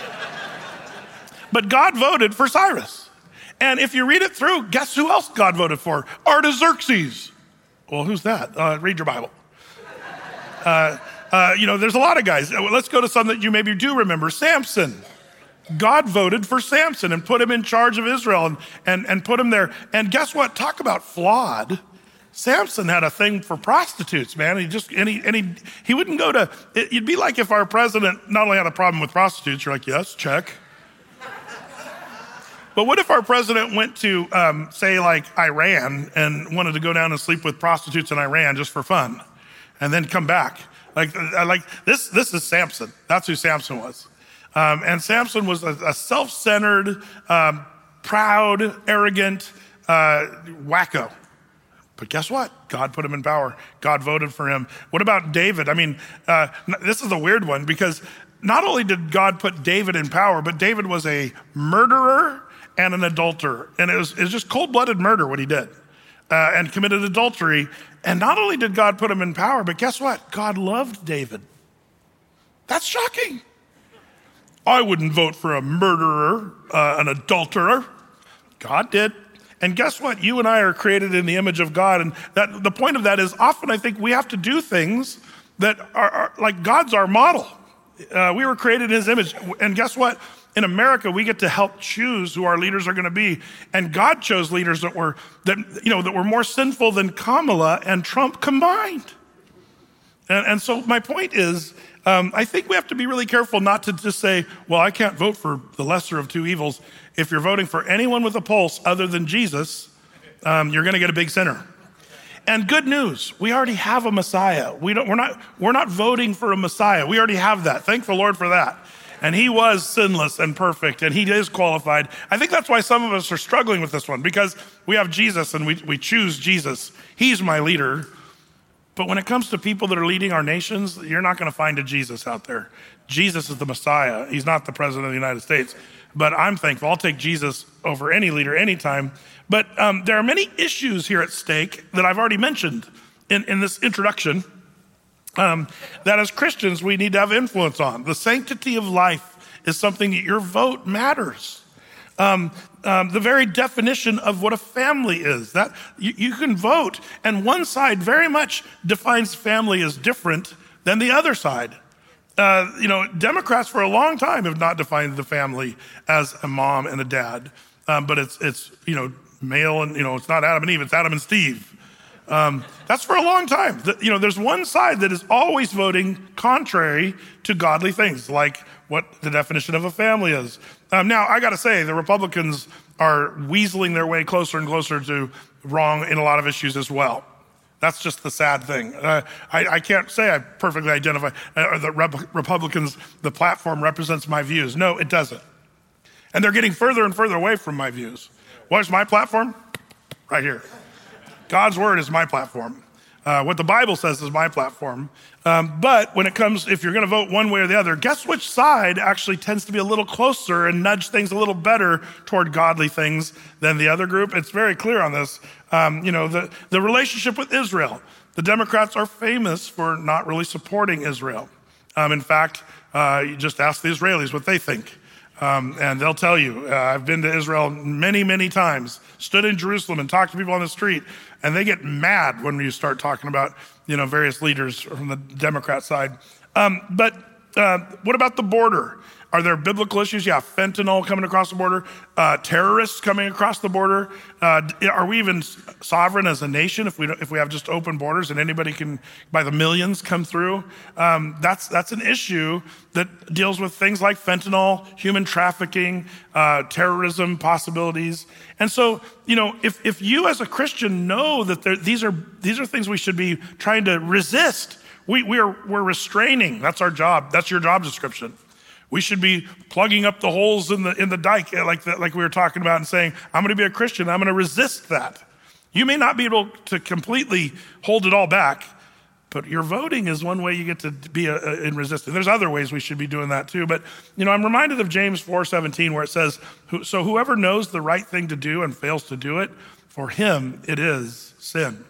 But God voted for Cyrus. And if you read it through, guess who else God voted for? Artaxerxes. Well, who's that? Uh, read your Bible. Uh, uh, you know, there's a lot of guys. Let's go to some that you maybe do remember. Samson. God voted for Samson and put him in charge of Israel and, and, and put him there. And guess what? Talk about flawed. Samson had a thing for prostitutes, man. He just, and he, and he, he wouldn't go to, it, it'd be like if our president not only had a problem with prostitutes, you're like, yes, check. But what if our president went to, um, say, like Iran and wanted to go down and sleep with prostitutes in Iran just for fun, and then come back? Like, like this, this is Samson. That's who Samson was. Um, and Samson was a, a self-centered, um, proud, arrogant, uh, wacko. But guess what? God put him in power. God voted for him. What about David? I mean, uh, this is a weird one, because not only did God put David in power, but David was a murderer and an adulterer. And it was, it was just cold-blooded murder what he did, uh, and committed adultery. And not only did God put him in power, but guess what? God loved David. That's shocking. I wouldn't vote for a murderer, uh, an adulterer. God did. And guess what? You and I are created in the image of God. And that the point of that is, often I think we have to do things that are, are like God's our model. Uh, we were created in his image. And guess what? In America, we get to help choose who our leaders are going to be. And God chose leaders that were, that, you know, that were more sinful than Kamala and Trump combined. And, and so my point is, um, I think we have to be really careful not to just say, well, I can't vote for the lesser of two evils. If you're voting for anyone with a pulse other than Jesus, um, you're going to get a big sinner. And good news, we already have a Messiah. We don't, we're not, we're not voting for a Messiah. We already have that. Thank the Lord for that. And he was sinless and perfect, and he is qualified. I think that's why some of us are struggling with this one, because we have Jesus and we, we choose Jesus. He's my leader. But when it comes to people that are leading our nations, you're not going to find a Jesus out there. Jesus is the Messiah. He's not the president of the United States. But I'm thankful. I'll take Jesus over any leader anytime. But um, there are many issues here at stake that I've already mentioned in, in this introduction. Um, that as Christians, we need to have influence on. The sanctity of life is something that your vote matters. Um, um, the very definition of what a family is, that you, you can vote, and one side very much defines family as different than the other side. Uh, you know, Democrats for a long time have not defined the family as a mom and a dad, um, but it's it's you know male and you know it's not Adam and Eve, it's Adam and Steve. Um, that's for a long time. The, you know, there's one side that is always voting contrary to godly things, like what the definition of a family is. Um, now, I got to say, the Republicans are weaseling their way closer and closer to wrong in a lot of issues as well. That's just the sad thing. Uh, I, I can't say I perfectly identify, uh, or the Rep- Republicans, the platform represents my views. No, it doesn't. And they're getting further and further away from my views. What's my platform? Right here. God's word is my platform. Uh, what the Bible says is my platform. Um, but when it comes, if you're going to vote one way or the other, guess which side actually tends to be a little closer and nudge things a little better toward godly things than the other group? It's very clear on this. Um, you know, the, the relationship with Israel. The Democrats are famous for not really supporting Israel. Um, in fact, uh, you just ask the Israelis what they think. Um, and they'll tell you, uh, I've been to Israel many, many times, stood in Jerusalem and talked to people on the street, and they get mad when you start talking about, you know, various leaders from the Democrat side. Um, but uh, what about the border? Are there biblical issues? Yeah, fentanyl coming across the border, uh, terrorists coming across the border. Uh, are we even sovereign as a nation if we don't, if we have just open borders and anybody can, by the millions, come through? Um, that's that's an issue that deals with things like fentanyl, human trafficking, uh, terrorism possibilities. And so, you know, if if you as a Christian know that there, these are these are things we should be trying to resist, we we are we're restraining. That's our job. That's your job description. We should be plugging up the holes in the in the dike, like that, like we were talking about, and saying, I'm going to be a Christian. I'm going to resist that. You may not be able to completely hold it all back, but your voting is one way you get to be a, a, in resistance. There's other ways we should be doing that too. But, you know, I'm reminded of James four seventeen, where it says, so whoever knows the right thing to do and fails to do it, for him it is sin.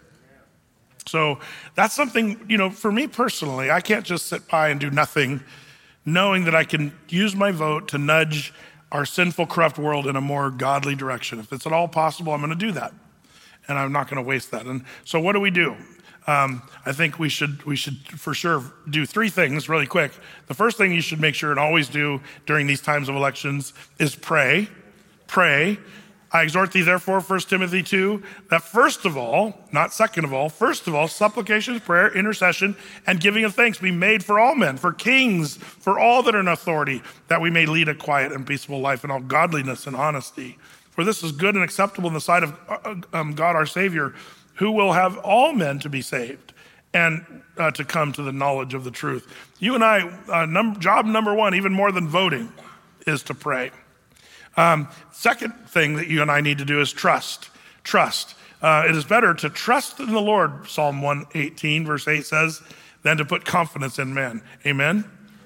So that's something, you know, for me personally, I can't just sit by and do nothing, knowing that I can use my vote to nudge our sinful, corrupt world in a more godly direction. If it's at all possible, I'm going to do that. And I'm not going to waste that. And so what do we do? Um, I think we should we should for sure do three things really quick. The first thing you should make sure and always do during these times of elections is pray. Pray. I exhort thee, therefore, First Timothy two, that first of all, not second of all, first of all, supplications, prayer, intercession, and giving of thanks be made for all men, for kings, for all that are in authority, that we may lead a quiet and peaceable life in all godliness and honesty. For this is good and acceptable in the sight of um, God our Savior, who will have all men to be saved and uh, to come to the knowledge of the truth. You and I, uh, num- job number one, even more than voting, is to pray. Um, second thing that you and I need to do is trust. Trust. Uh, it is better to trust in the Lord, Psalm one eighteen, verse eight says, than to put confidence in men. Amen?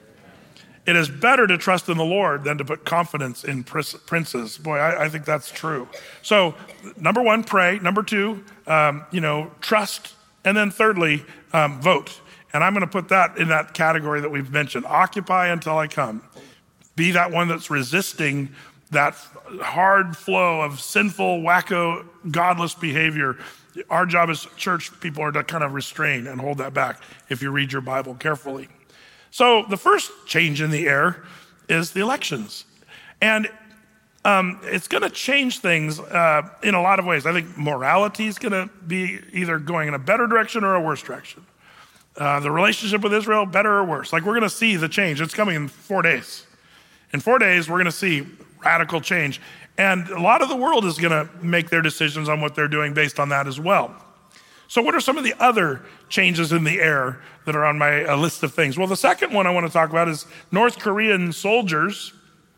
It is better to trust in the Lord than to put confidence in princes. Boy, I, I think that's true. So, number one, pray. Number two, um, you know, trust. And then thirdly, um, vote. And I'm going to put that in that category that we've mentioned. Occupy until I come. Be that one that's resisting that hard flow of sinful, wacko, godless behavior. Our job as church people are to kind of restrain and hold that back if you read your Bible carefully. So the first change in the air is the elections. And um, it's going to change things uh, in a lot of ways. I think morality is going to be either going in a better direction or a worse direction. Uh, the relationship with Israel, better or worse. Like we're going to see the change. It's coming in four days. In four days, we're going to see radical change. And a lot of the world is going to make their decisions on what they're doing based on that as well. So what are some of the other changes in the air that are on my uh, list of things? Well, the second one I want to talk about is North Korean soldiers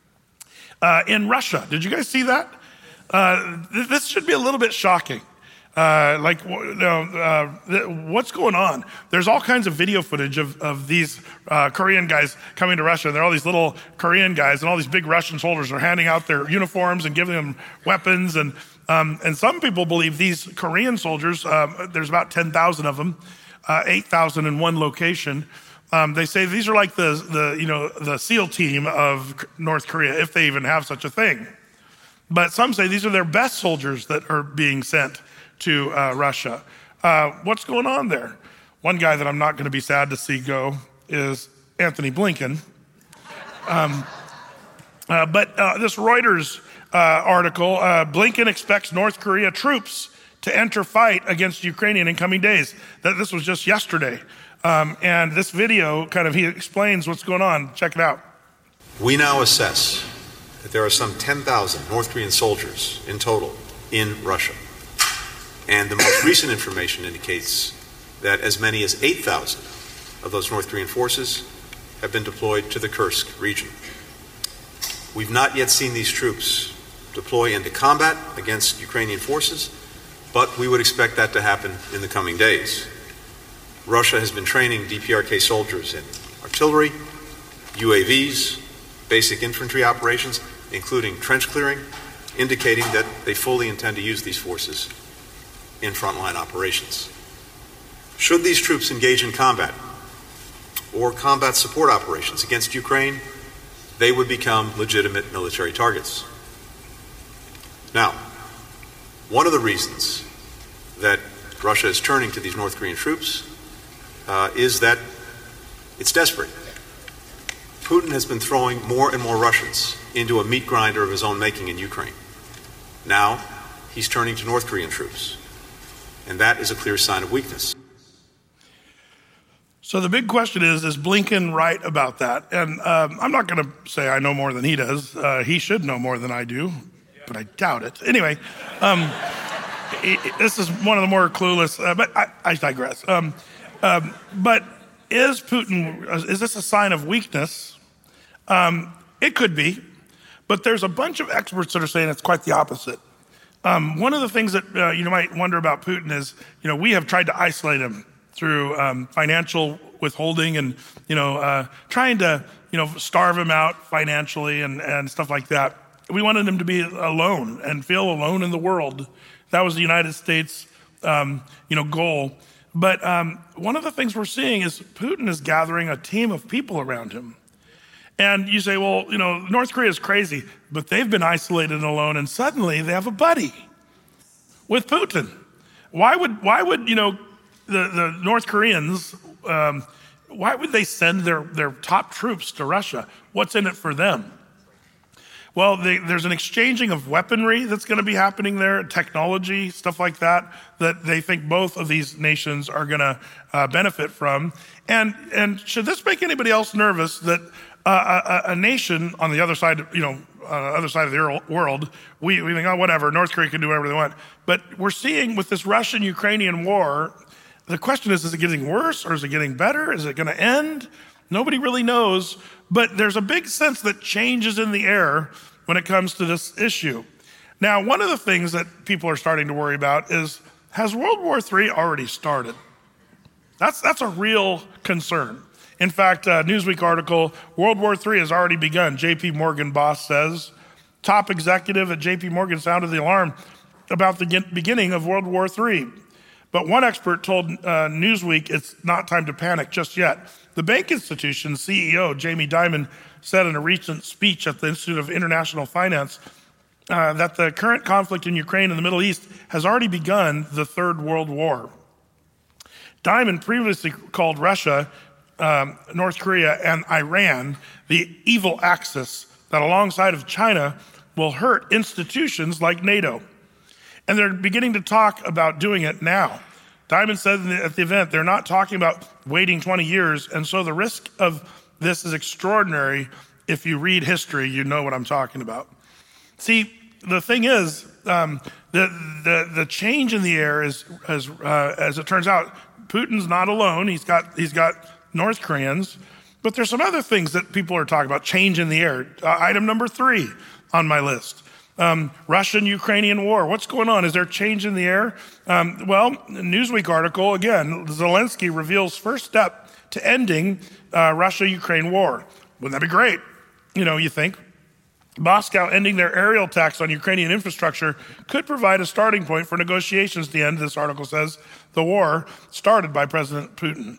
uh, in Russia. Did you guys see that? Uh, th- this should be a little bit shocking. Uh, like, you know, uh, th- what's going on? There's all kinds of video footage of, of these uh, Korean guys coming to Russia. There are all these little Korean guys, and all these big Russian soldiers are handing out their uniforms and giving them weapons. And um, and some people believe these Korean soldiers, um, there's about ten thousand of them, uh, eight thousand in one location. Um, they say these are like the, the, you know, the SEAL team of North Korea, if they even have such a thing. But some say these are their best soldiers that are being sent to uh, Russia. Uh, what's going on there? One guy that I'm not going to be sad to see go is Anthony Blinken. Um, uh, but uh, this Reuters uh, article, uh, Blinken expects North Korea troops to enter fight against Ukraine in coming days. That this was just yesterday. Um, and this video kind of, he explains what's going on. Check it out. We now assess that there are some ten thousand North Korean soldiers in total in Russia. And the most recent information indicates that as many as eight thousand of those North Korean forces have been deployed to the Kursk region. We've not yet seen these troops deploy into combat against Ukrainian forces, but we would expect that to happen in the coming days. Russia has been training D P R K soldiers in artillery, U A Vs, basic infantry operations, including trench clearing, indicating that they fully intend to use these forces in frontline operations. Should these troops engage in combat or combat support operations against Ukraine, they would become legitimate military targets. Now, one of the reasons that Russia is turning to these North Korean troops uh, is that it's desperate. Putin has been throwing more and more Russians into a meat grinder of his own making in Ukraine. Now, he's turning to North Korean troops. And that is a clear sign of weakness. So the big question is, is Blinken right about that? And um, I'm not going to say I know more than he does. Uh, he should know more than I do, but I doubt it. Anyway, um, it, it, this is one of the more clueless, uh, but I, I digress. Um, um, but is Putin, is this a sign of weakness? Um, it could be, but there's a bunch of experts that are saying it's quite the opposite. Um, one of the things that uh, you might wonder about Putin is, you know, we have tried to isolate him through um, financial withholding and, you know, uh, trying to, you know, starve him out financially and, and stuff like that. We wanted him to be alone and feel alone in the world. That was the United States, um, you know, goal. But um, one of the things we're seeing is Putin is gathering a team of people around him. And you say, well, you know, North Korea is crazy, but they've been isolated and alone, and suddenly they have a buddy with Putin. Why would, why would you know, the, the North Koreans, um, why would they send their, their top troops to Russia? What's in it for them? Well, they, there's an exchanging of weaponry that's going to be happening there, technology, stuff like that, that they think both of these nations are going to uh, benefit from. And, and should this make anybody else nervous that Uh, a, a nation on the other side, you know, uh, other side of the world, we, we think, oh, whatever, North Korea can do whatever they want. But we're seeing with this Russian-Ukrainian war, the question is, is it getting worse or is it getting better? Is it going to end? Nobody really knows. But there's a big sense that change is in the air when it comes to this issue. Now, one of the things that people are starting to worry about is, has World War Three already started? That's, that's a real concern. In fact, a Newsweek article, World War Three has already begun. J P Morgan boss says, top executive at J P Morgan sounded the alarm about the beginning of World War Three. But one expert told uh, Newsweek it's not time to panic just yet. The bank institution's C E O, Jamie Dimon, said in a recent speech at the Institute of International Finance uh, that the current conflict in Ukraine and the Middle East has already begun the Third World War. Dimon previously called Russia, Um, North Korea, and Iran, the evil axis that alongside of China will hurt institutions like NATO. And they're beginning to talk about doing it now. Dimon said at the event, they're not talking about waiting twenty years, and so the risk of this is extraordinary. If you read history, you know what I'm talking about. See, the thing is, um, the, the the change in the air is, as uh, as it turns out, Putin's not alone. He's got he's got North Koreans, but there's some other things that people are talking about, change in the air. Uh, item number three on my list, um, Russian-Ukrainian war. What's going on? Is there change in the air? Um, well, Newsweek article, again, Zelensky reveals first step to ending uh, Russia-Ukraine war. Wouldn't that be great? You know, you think. Moscow ending their aerial attacks on Ukrainian infrastructure could provide a starting point for negotiations at the end, this article says, the war started by President Putin.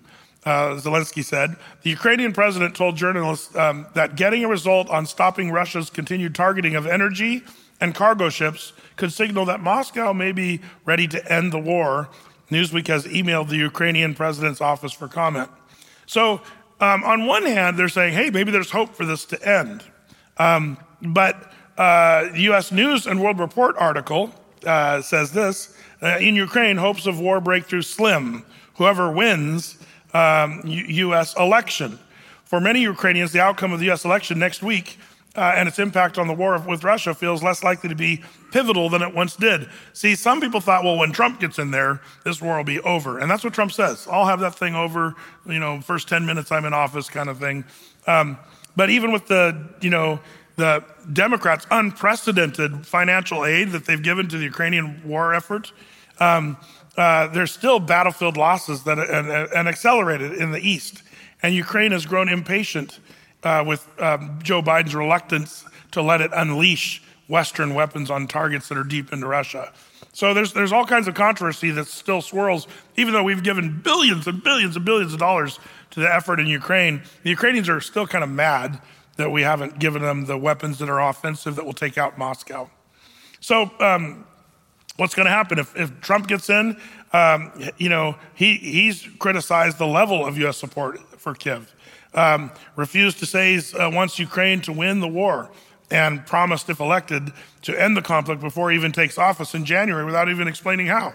uh, Zelensky said. The Ukrainian president told journalists um, that getting a result on stopping Russia's continued targeting of energy and cargo ships could signal that Moscow may be ready to end the war. Newsweek has emailed the Ukrainian president's office for comment. So um, on one hand, they're saying, hey, maybe there's hope for this to end. Um, but uh, the U S News and World Report article uh, says this, uh, in Ukraine, hopes of war breakthrough slim. Whoever wins um, U S election. For many Ukrainians, the outcome of the U S election next week uh, and its impact on the war with Russia feels less likely to be pivotal than it once did. See, some people thought, well, when Trump gets in there, this war will be over. And that's what Trump says. I'll have that thing over, you know, first ten minutes I'm in office kind of thing. Um, but even with the, you know, the Democrats' unprecedented financial aid that they've given to the Ukrainian war effort, um, uh, there's still battlefield losses that and, and accelerated in the East. And Ukraine has grown impatient uh, with um, Joe Biden's reluctance to let it unleash Western weapons on targets that are deep into Russia. So there's there's all kinds of controversy that still swirls, even though we've given billions and billions and billions of dollars to the effort in Ukraine. The Ukrainians are still kind of mad that we haven't given them the weapons that are offensive that will take out Moscow. So um, what's going to happen if, if Trump gets in? Um, you know, he he's criticized the level of U S support for Kyiv, um, refused to say he uh, wants Ukraine to win the war, and promised, if elected, to end the conflict before he even takes office in January without even explaining how.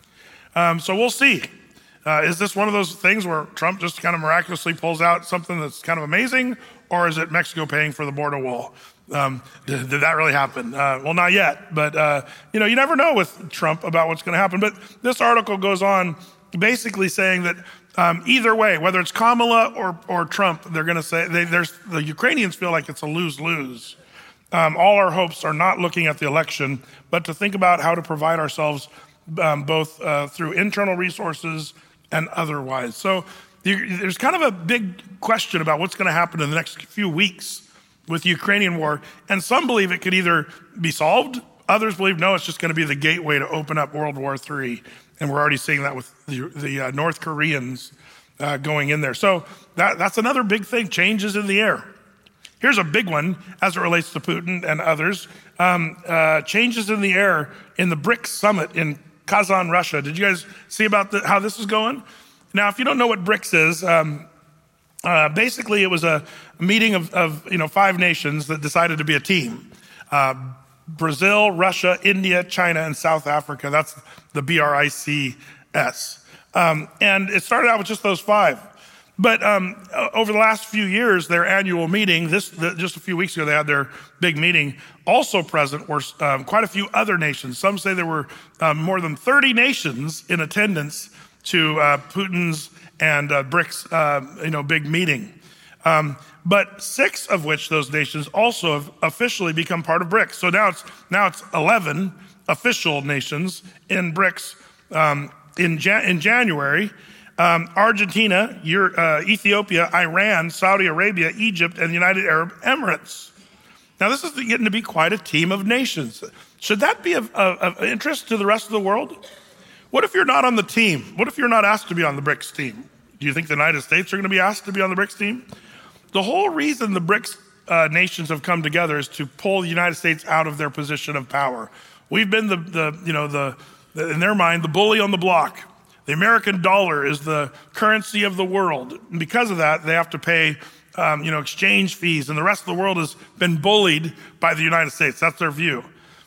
Um, so we'll see. Uh, is this one of those things where Trump just kind of miraculously pulls out something that's kind of amazing, or is it Mexico paying for the border wall? Um, did, did that really happen? Uh, well, not yet, but uh, you know, you never know with Trump about what's going to happen. But this article goes on basically saying that um, either way, whether it's Kamala or or Trump, they're going to say they, there's the Ukrainians feel like it's a lose-lose. Um, all our hopes are not looking at the election, but to think about how to provide ourselves um, both uh, through internal resources and otherwise. So you, there's kind of a big question about what's going to happen in the next few weeks with the Ukrainian war. And some believe it could either be solved. Others believe, no, it's just going to be the gateway to open up World War Three. And we're already seeing that with the, the uh, North Koreans uh, going in there. So that, that's another big thing, changes in the air. Here's a big one as it relates to Putin and others. Um, uh, changes in the air in the BRICS summit in Kazan, Russia. Did you guys see about the, how this is going? Now, if you don't know what BRICS is, um, uh, basically it was a meeting of, of you know five nations that decided to be a team. Uh, Brazil, Russia, India, China, and South Africa. That's the B R I C S. Um, and it started out with just those five. But um, over the last few years, their annual meeting, this the, just a few weeks ago, they had their big meeting. Also present were um, quite a few other nations. Some say there were um, more than thirty nations in attendance to uh, Putin's and uh, BRICS, uh, you know, big meeting. Um, but six of which those nations also have officially become part of BRICS. So now it's now it's eleven official nations in BRICS um, in Jan- in January. Um, Argentina, Euro, uh, Ethiopia, Iran, Saudi Arabia, Egypt, and the United Arab Emirates. Now, this is getting to be quite a team of nations. Should that be of, of, of interest to the rest of the world? What if you're not on the team? What if you're not asked to be on the BRICS team? Do you think the United States are going to be asked to be on the BRICS team? The whole reason the BRICS uh, nations have come together is to pull the United States out of their position of power. We've been the, the you know, the, the in their mind, the bully on the block. The American dollar is the currency of the world. And because of that, they have to pay um, you know, exchange fees. And the rest of the world has been bullied by the United States. That's their view.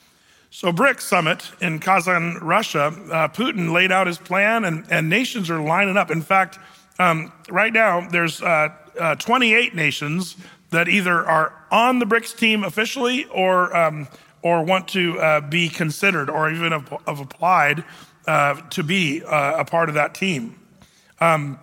So BRICS summit in Kazan, Russia, uh, Putin laid out his plan and, and nations are lining up. In fact, um, right now there's uh, uh, twenty-eight nations that either are on the BRICS team officially or um, or want to uh, be considered or even have, have applied Uh, to be uh, a part of that team. Um,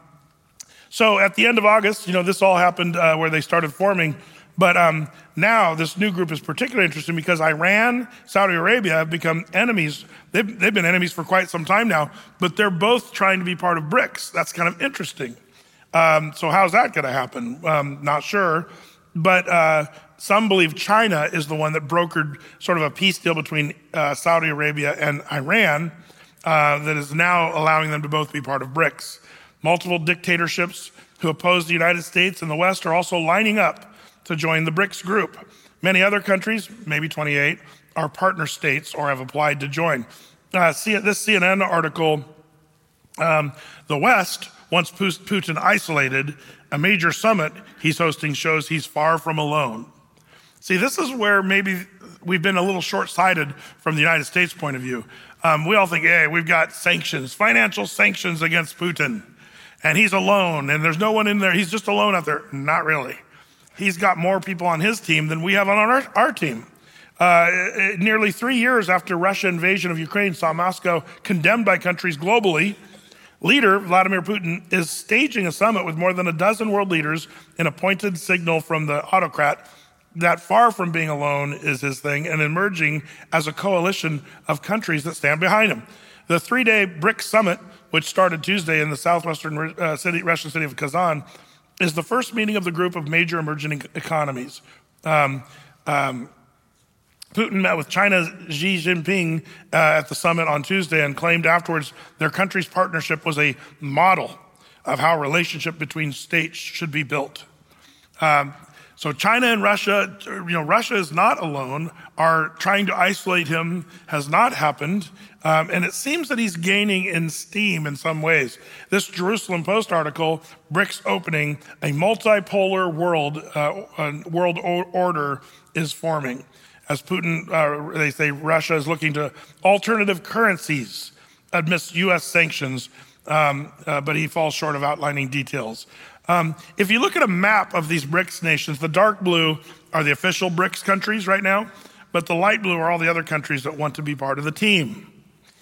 so at the end of August, you know, this all happened uh, where they started forming. But um, now this new group is particularly interesting because Iran, Saudi Arabia have become enemies. They've, they've been enemies for quite some time now, but they're both trying to be part of BRICS. That's kind of interesting. Um, so how's that going to happen? Um, not sure. But uh, some believe China is the one that brokered sort of a peace deal between uh, Saudi Arabia and Iran, Uh, that is now allowing them to both be part of BRICS. Multiple dictatorships who oppose the United States and the West are also lining up to join the BRICS group. Many other countries, maybe twenty-eight, are partner states or have applied to join. Uh, see, this C N N article, um, the West, once Putin isolated, a major summit he's hosting shows he's far from alone. See, this is where maybe we've been a little short-sighted from the United States point of view. Um, we all think, hey, we've got sanctions, financial sanctions against Putin, and he's alone, and there's no one in there. He's just alone out there. Not really. He's got more people on his team than we have on our, our team. Uh, nearly three years after Russia's invasion of Ukraine saw Moscow condemned by countries globally, leader Vladimir Putin is staging a summit with more than a dozen world leaders, an appointed signal from the autocrat that far from being alone is his thing, and emerging as a coalition of countries that stand behind him. The three-day BRICS summit, which started Tuesday in the southwestern uh, city, Russian city of Kazan, is the first meeting of the group of major emerging economies. Um, um, Putin met with China's Xi Jinping uh, at the summit on Tuesday and claimed afterwards their country's partnership was a model of how a relationship between states should be built. Um, So China and Russia, you know, Russia is not alone. Are trying to isolate him has not happened. Um, and it seems that he's gaining in steam in some ways. This Jerusalem Post article, BRICS opening, a multipolar world, uh, uh, world order is forming. As Putin, uh, they say Russia is looking to alternative currencies amidst U S sanctions, um, uh, but he falls short of outlining details. Um, if you look at a map of these BRICS nations, the dark blue are the official BRICS countries right now, but the light blue are all the other countries that want to be part of the team.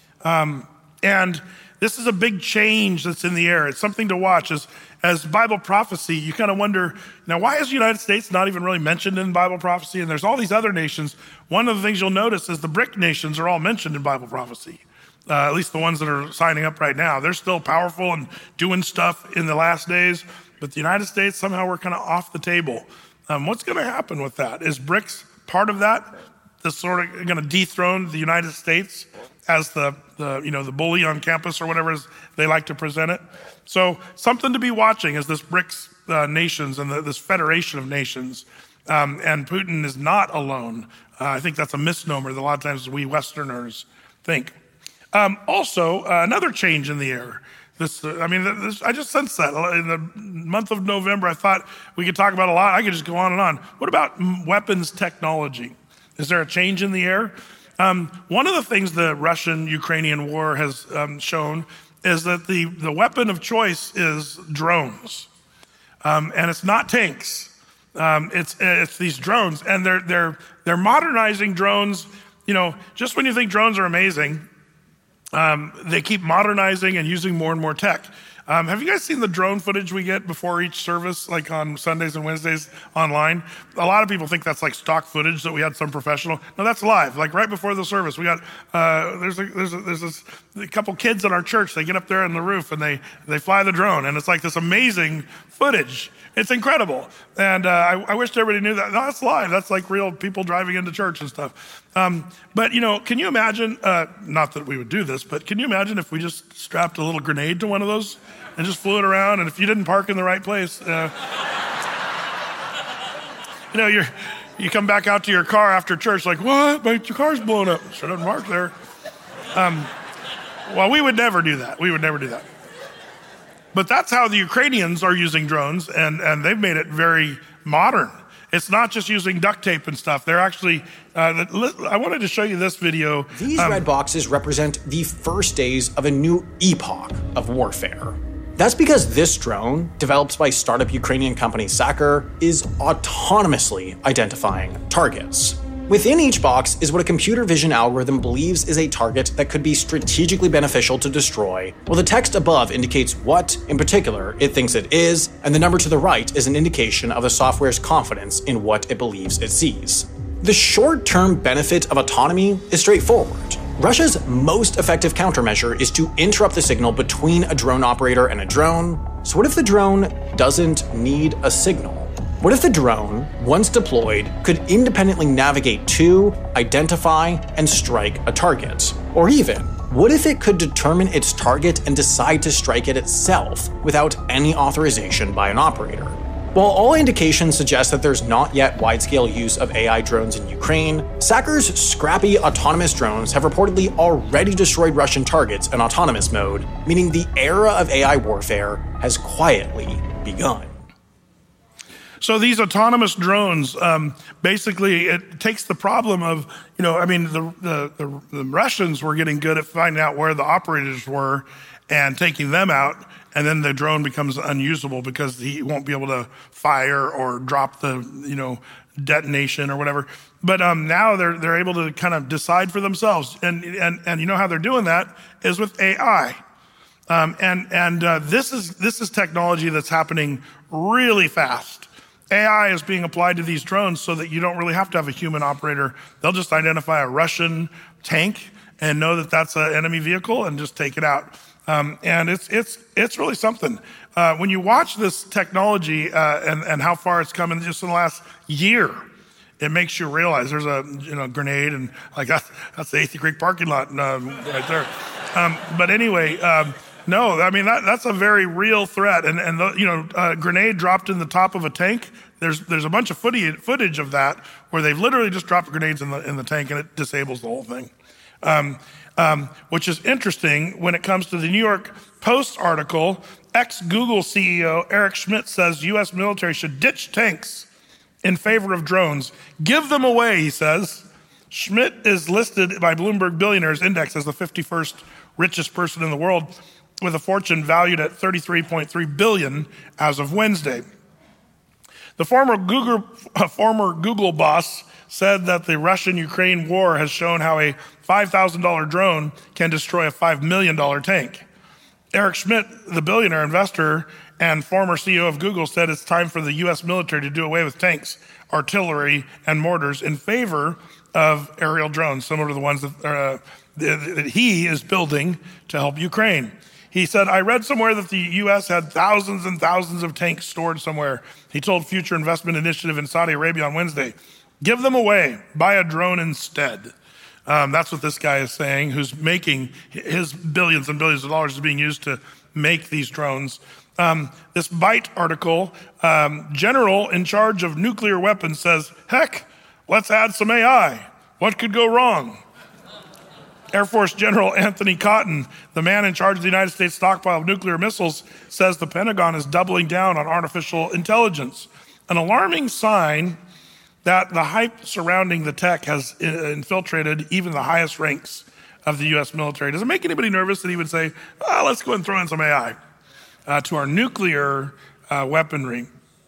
Um, and this is a big change that's in the air. It's something to watch. As, as Bible prophecy, you kind of wonder, now why is the United States not even really mentioned in Bible prophecy? And there's all these other nations. One of the things you'll notice is the BRIC nations are all mentioned in Bible prophecy. Uh, at least the ones that are signing up right now. They're still powerful and doing stuff in the last days. But the United States, somehow we're kind of off the table. Um, what's going to happen with that? Is BRICS part of that? This sort of going to dethrone the United States as the, the, you know, the bully on campus or whatever they like to present it? So something to be watching is this BRICS uh, nations and the, this federation of nations. Um, and Putin is not alone. Uh, I think that's a misnomer that a lot of times we Westerners think. Um, also, uh, another change in the air. This, uh, I mean, this, I just sensed that in the month of November. I thought we could talk about a lot. I could just go on and on. What about weapons technology? Is there a change in the air? Um, one of the things the Russian-Ukrainian war has um, shown is that the, the weapon of choice is drones, um, and it's not tanks. Um, it's it's these drones, and they're they're they're modernizing drones. You know, just when you think drones are amazing. Um, they keep modernizing and using more and more tech. Um, have you guys seen the drone footage we get before each service, like on Sundays and Wednesdays online? A lot of people think that's like stock footage that we had some professional. No, that's live. Like right before the service, we got uh, there's a, there's a, there's this, a couple kids in our church. They get up there on the roof and they they fly the drone, and it's like this amazing footage. It's incredible, and uh, I, I wish everybody knew that. No, that's live. That's like real people driving into church and stuff. Um, but you know, can you imagine? Uh, not that we would do this, but can you imagine if we just strapped a little grenade to one of those and just flew it around? And if you didn't park in the right place, uh, you know, you you come back out to your car after church, like, what? My car's blown up. Should have parked there. Um, well, we would never do that. We would never do that. But that's how the Ukrainians are using drones, and, and they've made it very modern. It's not just using duct tape and stuff. They're actually, uh, I wanted to show you this video. These um, red boxes represent the first days of a new epoch of warfare. That's because this drone, developed by startup Ukrainian company Saker, is autonomously identifying targets. Within each box is what a computer vision algorithm believes is a target that could be strategically beneficial to destroy, while the text above indicates what, in particular, it thinks it is, and the number to the right is an indication of the software's confidence in what it believes it sees. The short-term benefit of autonomy is straightforward. Russia's most effective countermeasure is to interrupt the signal between a drone operator and a drone. So what if the drone doesn't need a signal? What if the drone, once deployed, could independently navigate to, identify, and strike a target? Or even, What if it could determine its target and decide to strike it itself without any authorization by an operator? While all indications suggest that there's not yet wide-scale use of A I drones in Ukraine, Sakhar's scrappy autonomous drones have reportedly already destroyed Russian targets in autonomous mode, meaning the era of A I warfare has quietly begun. So these autonomous drones, um, basically, it takes the problem of, you know, I mean, the, the, the, the Russians were getting good at finding out where the operators were and taking them out, and then the drone becomes unusable because he won't be able to fire or drop the, you know, detonation or whatever. But um, now they're they're able to kind of decide for themselves, and and and you know how they're doing that is with A I. Um, and and uh, this is this is technology that's happening really fast. A I is being applied to these drones so that you don't really have to have a human operator. They'll just identify a Russian tank and know that that's an enemy vehicle and just take it out. Um, and it's it's it's really something. Uh, when you watch this technology uh, and and how far it's come in just in the last year, it makes you realize there's a you know grenade and like that's that's the Athey Creek parking lot uh, right there. Um, but anyway. Um, No, I mean, that, that's a very real threat. And, and the, you know, a grenade dropped in the top of a tank. There's there's a bunch of footage, footage of that where they've literally just dropped grenades in the in the tank and it disables the whole thing, um, um, which is interesting when it comes to the New York Post article. Ex-Google C E O Eric Schmidt says U S military should ditch tanks in favor of drones. Give them away, he says. Schmidt is listed by Bloomberg Billionaires Index as the fifty-first richest person in the world, with a fortune valued at thirty-three point three billion dollars as of Wednesday. The former Google, uh, former Google boss said that the Russian-Ukraine war has shown how a five thousand dollars drone can destroy a five million dollars tank. Eric Schmidt, the billionaire investor and former C E O of Google, said it's time for the U S military to do away with tanks, artillery, and mortars in favor of aerial drones, similar to the ones that, uh, that he is building to help Ukraine. He said, I read somewhere that the U S had thousands and thousands of tanks stored somewhere. He told Future Investment Initiative in Saudi Arabia on Wednesday, give them away, buy a drone instead. Um, that's what this guy is saying, who's making his billions and billions of dollars is being used to make these drones. Um, this Byte article, um, general in charge of nuclear weapons says, heck, let's add some A I. What could go wrong? Air Force General Anthony Cotton, the man in charge of the United States stockpile of nuclear missiles, says the Pentagon is doubling down on artificial intelligence, an alarming sign that the hype surrounding the tech has infiltrated even the highest ranks of the U S military. Does it make anybody nervous that he would say, oh, let's go and throw in some A I uh, to our nuclear uh, weaponry?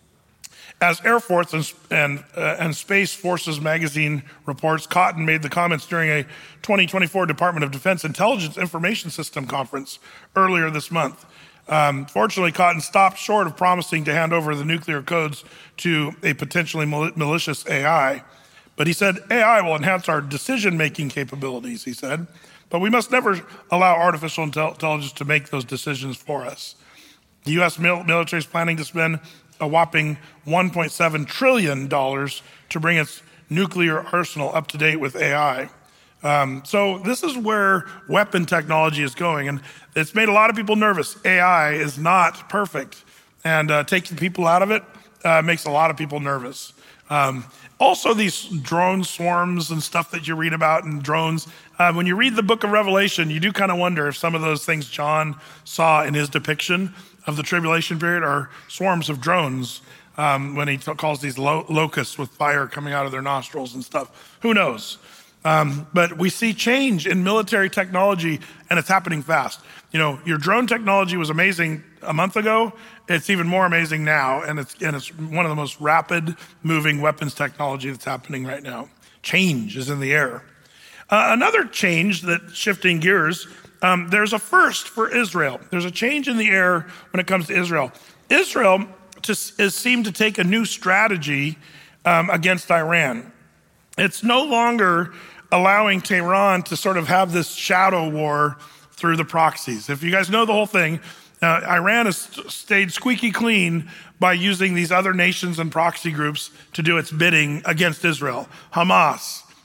As Air Force and, and, uh, and Space Forces magazine reports, Cotton made the comments during a twenty twenty-four Department of Defense Intelligence Information System conference earlier this month. Um, fortunately, Cotton stopped short of promising to hand over the nuclear codes to a potentially mal- malicious A I. But he said, A I will enhance our decision-making capabilities, he said, but we must never allow artificial intel- intelligence to make those decisions for us. The U S mil- military is planning to spend a whopping one point seven trillion dollars to bring its nuclear arsenal up to date with A I. Um, so this is where weapon technology is going, and it's made a lot of people nervous. A I is not perfect, and uh, taking people out of it uh, makes a lot of people nervous. Um, also, these drone swarms and stuff that you read about in drones, uh, when you read the book of Revelation, you do kind of wonder if some of those things John saw in his depiction of the tribulation period are swarms of drones um, when he t- calls these lo- locusts with fire coming out of their nostrils and stuff. Who knows? Um, but we see change in military technology, and it's happening fast. You know, your drone technology was amazing a month ago. It's even more amazing now, and it's and it's one of the most rapid moving weapons technology that's happening right now. Change is in the air. Uh, another change that shifting gears, um, there's a first for Israel. There's a change in the air when it comes to Israel. Israel to, is seemed to take a new strategy um, against Iran. It's no longer allowing Tehran to sort of have this shadow war through the proxies. If you guys know the whole thing, uh, Iran has st- stayed squeaky clean by using these other nations and proxy groups to do its bidding against Israel. Hamas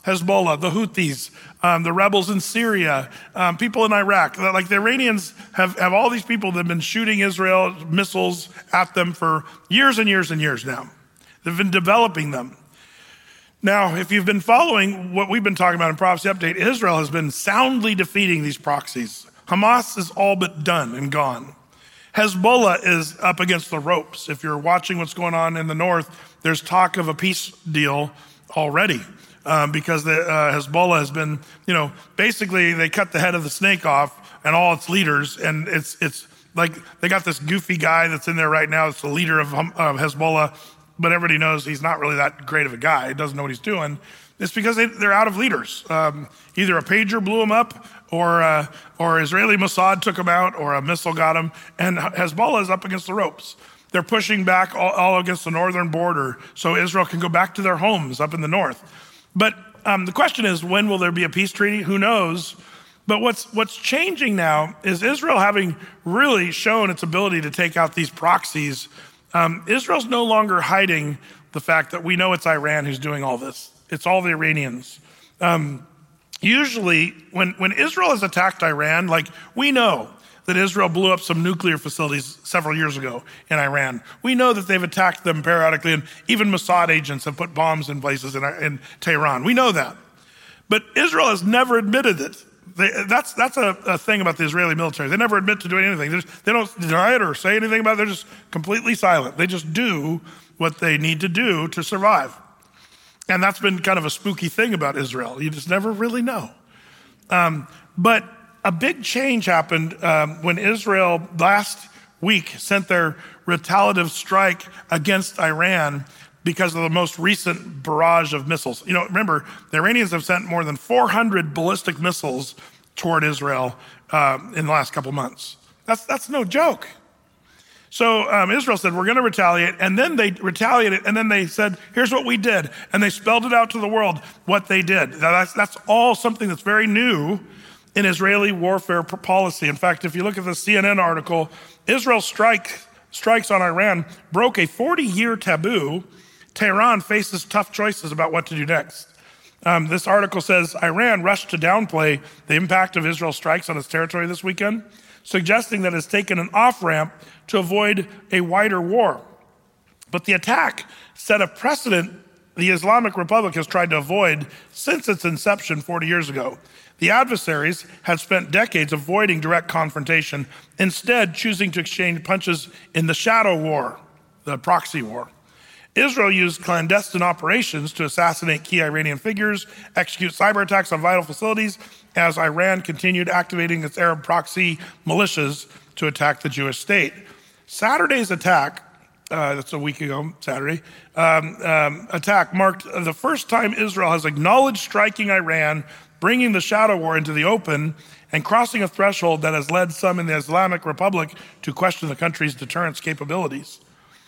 Hezbollah, the Houthis, um, the rebels in Syria, um, people in Iraq. Like the Iranians have, have all these people that have been shooting Israel missiles at them for years and years and years now. They've been developing them. Now, if you've been following what we've been talking about in Prophecy Update, Israel has been soundly defeating these proxies. Hamas is all but done and gone. Hezbollah is up against the ropes. If you're watching what's going on in the north, there's talk of a peace deal already. Um, because the, uh, Hezbollah has been, you know, basically they cut the head of the snake off and all its leaders, and it's it's like they got this goofy guy that's in there right now. It's the leader of, um, of Hezbollah, but everybody knows he's not really that great of a guy. He doesn't know what he's doing. It's because they, they're out of leaders. Um, either a pager blew him up, or uh, or Israeli Mossad took him out, or a missile got him, and Hezbollah is up against the ropes. They're pushing back all, all against the northern border so Israel can go back to their homes up in the north. But um, the question is, when will there be a peace treaty? Who knows? But what's what's changing now is Israel having really shown its ability to take out these proxies. Um, Israel's no longer hiding the fact that we know it's Iran who's doing all this. It's all the Iranians. Um, usually, when, when Israel has attacked Iran, like we know that Israel blew up some nuclear facilities several years ago in Iran. We know that they've attacked them periodically, and even Mossad agents have put bombs in places in, in Tehran. We know that. But Israel has never admitted it. They, that's that's a, a thing about the Israeli military. They never admit to doing anything. They're just, they don't deny it or say anything about it. They're just completely silent. They just do what they need to do to survive. And that's been kind of a spooky thing about Israel. You just never really know. Um, but a big change happened um, when Israel last week sent their retaliative strike against Iran because of the most recent barrage of missiles. You know, remember, the Iranians have sent more than four hundred ballistic missiles toward Israel uh, in the last couple months. That's, that's no joke. So um, Israel said, we're going to retaliate. And then they retaliated. And then they said, here's what we did. And they spelled it out to the world what they did. Now, that's, that's all something that's very new in Israeli warfare policy. In fact, if you look at the C N N article, Israel's strike, strikes on Iran broke a forty-year taboo. Tehran faces tough choices about what to do next. Um, this article says Iran rushed to downplay the impact of Israel's strikes on its territory this weekend, suggesting that it's taken an off-ramp to avoid a wider war. But the attack set a precedent the Islamic Republic has tried to avoid since its inception forty years ago. The adversaries had spent decades avoiding direct confrontation, instead choosing to exchange punches in the shadow war, the proxy war. Israel used clandestine operations to assassinate key Iranian figures, execute cyber attacks on vital facilities, as Iran continued activating its Arab proxy militias to attack the Jewish state. Saturday's attack, uh, that's a week ago, Saturday, um, um, attack marked the first time Israel has acknowledged striking Iran, bringing the shadow war into the open, and crossing a threshold that has led some in the Islamic Republic to question the country's deterrence capabilities.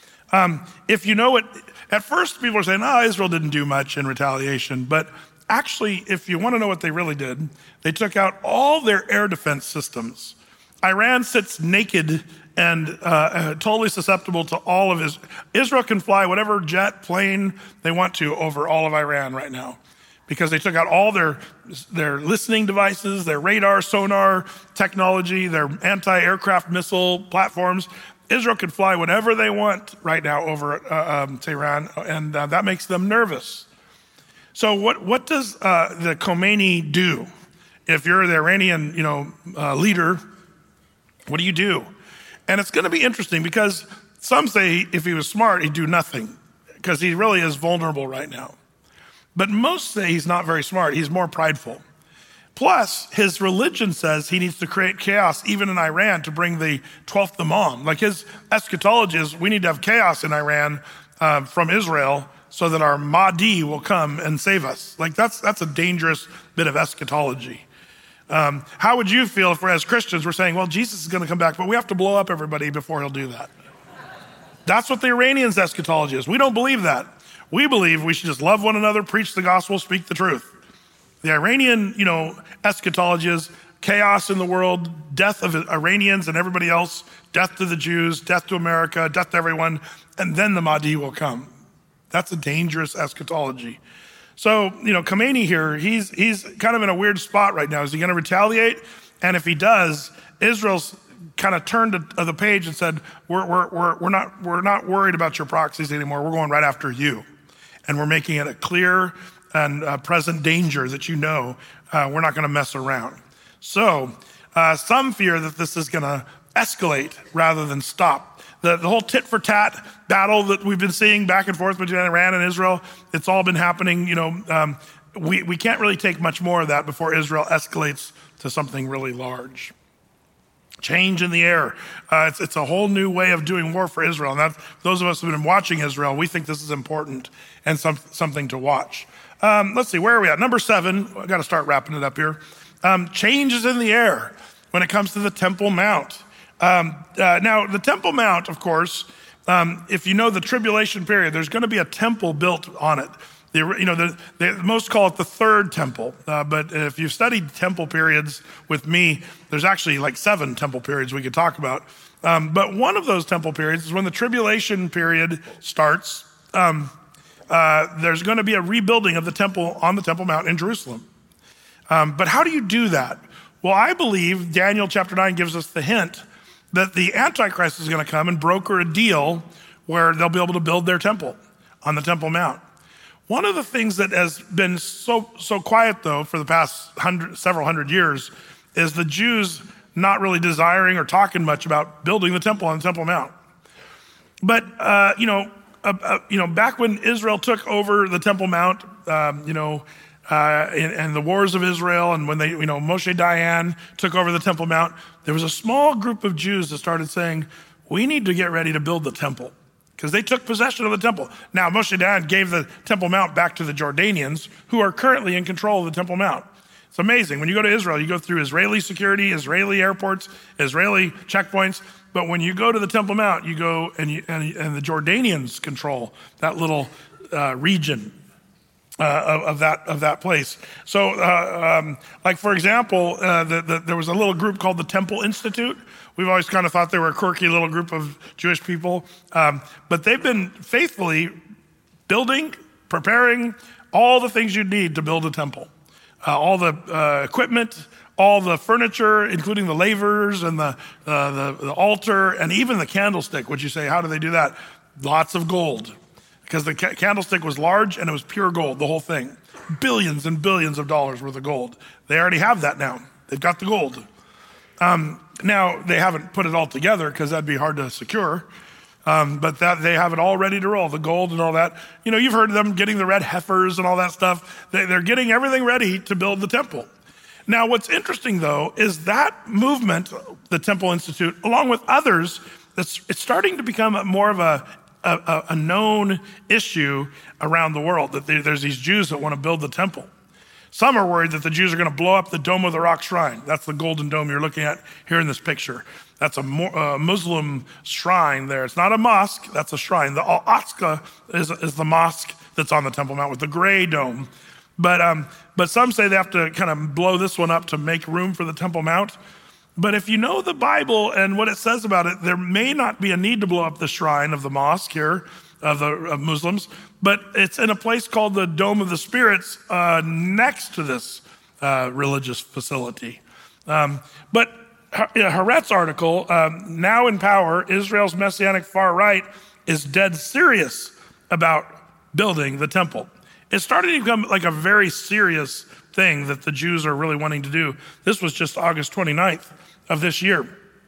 Um, if you know it, at first people are saying, oh, Israel didn't do much in retaliation. But actually, if you want to know what they really did, they took out all their air defense systems. Iran sits naked and uh, totally susceptible to all of his. Israel can fly whatever jet, plane they want to over all of Iran right now, because they took out all their their listening devices, their radar, sonar technology, their anti-aircraft missile platforms. Israel can fly whatever they want right now over uh, um, Tehran, and uh, that makes them nervous. So what what does uh, the Khomeini do? If you're the Iranian, you know, uh, leader, what do you do? And it's going to be interesting because some say if he was smart, he'd do nothing, because he really is vulnerable right now. But most say he's not very smart. He's more prideful. Plus, his religion says he needs to create chaos even in Iran to bring the twelfth Imam. Like his eschatology is, we need to have chaos in Iran uh, from Israel so that our Mahdi will come and save us. Like that's that's a dangerous bit of eschatology. Um, how would you feel if we're, as Christians, we're saying, well, Jesus is going to come back, but we have to blow up everybody before he'll do that? That's what the Iranians' eschatology is. We don't believe that. We believe we should just love one another, preach the gospel, speak the truth. The Iranian, you know, eschatology is chaos in the world, death of Iranians and everybody else, death to the Jews, death to America, death to everyone, and then the Mahdi will come. That's a dangerous eschatology. So, you know, Khomeini here, he's he's kind of in a weird spot right now. Is he going to retaliate? And if he does, Israel's kind of turned to the page and said, we're, we're, we're, we're, not, we're not worried about your proxies anymore. We're going right after you. And we're making it a clear and uh, present danger that you know uh, we're not going to mess around. So uh, some fear that this is going to escalate rather than stop. The, the whole tit for tat battle that we've been seeing back and forth between Iran and Israel, it's all been happening. You know, um, we, we can't really take much more of that before Israel escalates to something really large. Change in the air. Uh, it's, it's a whole new way of doing war for Israel. And that, those of us who have been watching Israel, we think this is important and some, something to watch. Um, let's see, where are we at? Number seven, I got to start wrapping it up here. Um, change is in the air when it comes to the Temple Mount. Um, uh, now, the Temple Mount, of course, um, if you know the tribulation period, there's going to be a temple built on it. The, you know, the, they most call it the third temple, uh, but if you've studied temple periods with me, there's actually like seven temple periods we could talk about. Um, but one of those temple periods is when the tribulation period starts. Um, uh, there's going to be a rebuilding of the temple on the Temple Mount in Jerusalem. Um, but how do you do that? Well, I believe Daniel chapter nine gives us the hint that the Antichrist is going to come and broker a deal where they'll be able to build their temple on the Temple Mount. One of the things that has been so so quiet, though, for the past hundred, several hundred years is the Jews not really desiring or talking much about building the temple on the Temple Mount. But, uh, you know, uh, uh, you know, back when Israel took over the Temple Mount, um, you know, uh, and, and the wars of Israel, and when they, you know, Moshe Dayan took over the Temple Mount, there was a small group of Jews that started saying, we need to get ready to build the temple. Because they took possession of the temple. Now, Moshe Dayan gave the Temple Mount back to the Jordanians, who are currently in control of the Temple Mount. It's amazing. When you go to Israel, you go through Israeli security, Israeli airports, Israeli checkpoints. But when you go to the Temple Mount, you go and, you, and, and the Jordanians control that little uh, region uh, of, of that of that place. So, uh, um, like for example, uh, the, the, there was a little group called the Temple Institute. We've always kind of thought they were a quirky little group of Jewish people. Um, but they've been faithfully building, preparing all the things you need to build a temple. Uh, all the uh, equipment, all the furniture, including the lavers and the, uh, the the altar, and even the candlestick, which you say, how do they do that? Lots of gold. Because the ca- candlestick was large and it was pure gold, the whole thing. Billions and billions of dollars worth of gold. They already have that now. They've got the gold. Um, now, they haven't put it all together because that'd be hard to secure, um, but that they have it all ready to roll, the gold and all that. You know, you've heard of them getting the red heifers and all that stuff. They, they're getting everything ready to build the temple. Now, what's interesting, though, is that movement, the Temple Institute, along with others, it's, it's starting to become a, more of a, a, a known issue around the world, that there, there's these Jews that want to build the temple. Some are worried that the Jews are going to blow up the Dome of the Rock shrine. That's the golden dome you're looking at here in this picture. That's a uh, Muslim shrine there. It's not a mosque, that's a shrine. The Al-Aqsa is, is the mosque that's on the Temple Mount with the gray dome. But, um, but some say they have to kind of blow this one up to make room for the Temple Mount. But if you know the Bible and what it says about it, there may not be a need to blow up the shrine of the mosque here, of the of Muslims, but it's in a place called the Dome of the Spirits uh, next to this uh, religious facility. Um, but Haaretz article, um, now in power, Israel's Messianic far right is dead serious about building the temple. It's starting to become like a very serious thing that the Jews are really wanting to do. This was just August twenty-ninth of this year.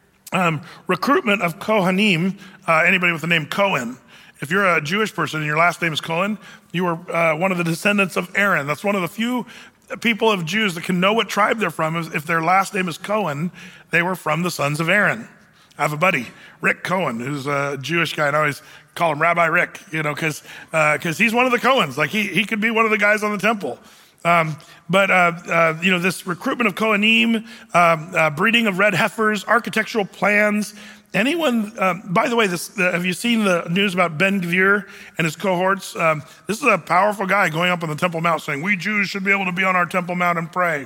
Um, recruitment of Kohanim, uh, anybody with the name Cohen. If you're a Jewish person and your last name is Cohen, you are uh, one of the descendants of Aaron. That's one of the few people of Jews that can know what tribe they're from. If their last name is Cohen, they were from the sons of Aaron. I have a buddy, Rick Cohen, who's a Jewish guy, and I always call him Rabbi Rick, you know, because uh, because he's one of the Cohens. Like he he could be one of the guys on the temple. Um, but, uh, uh, you know, this recruitment of Kohanim, um, uh, breeding of red heifers, architectural plans. Anyone, um, by the way, this, uh, have you seen the news about Ben Gvir and his cohorts? Um, this is a powerful guy going up on the Temple Mount saying, we Jews should be able to be on our Temple Mount and pray.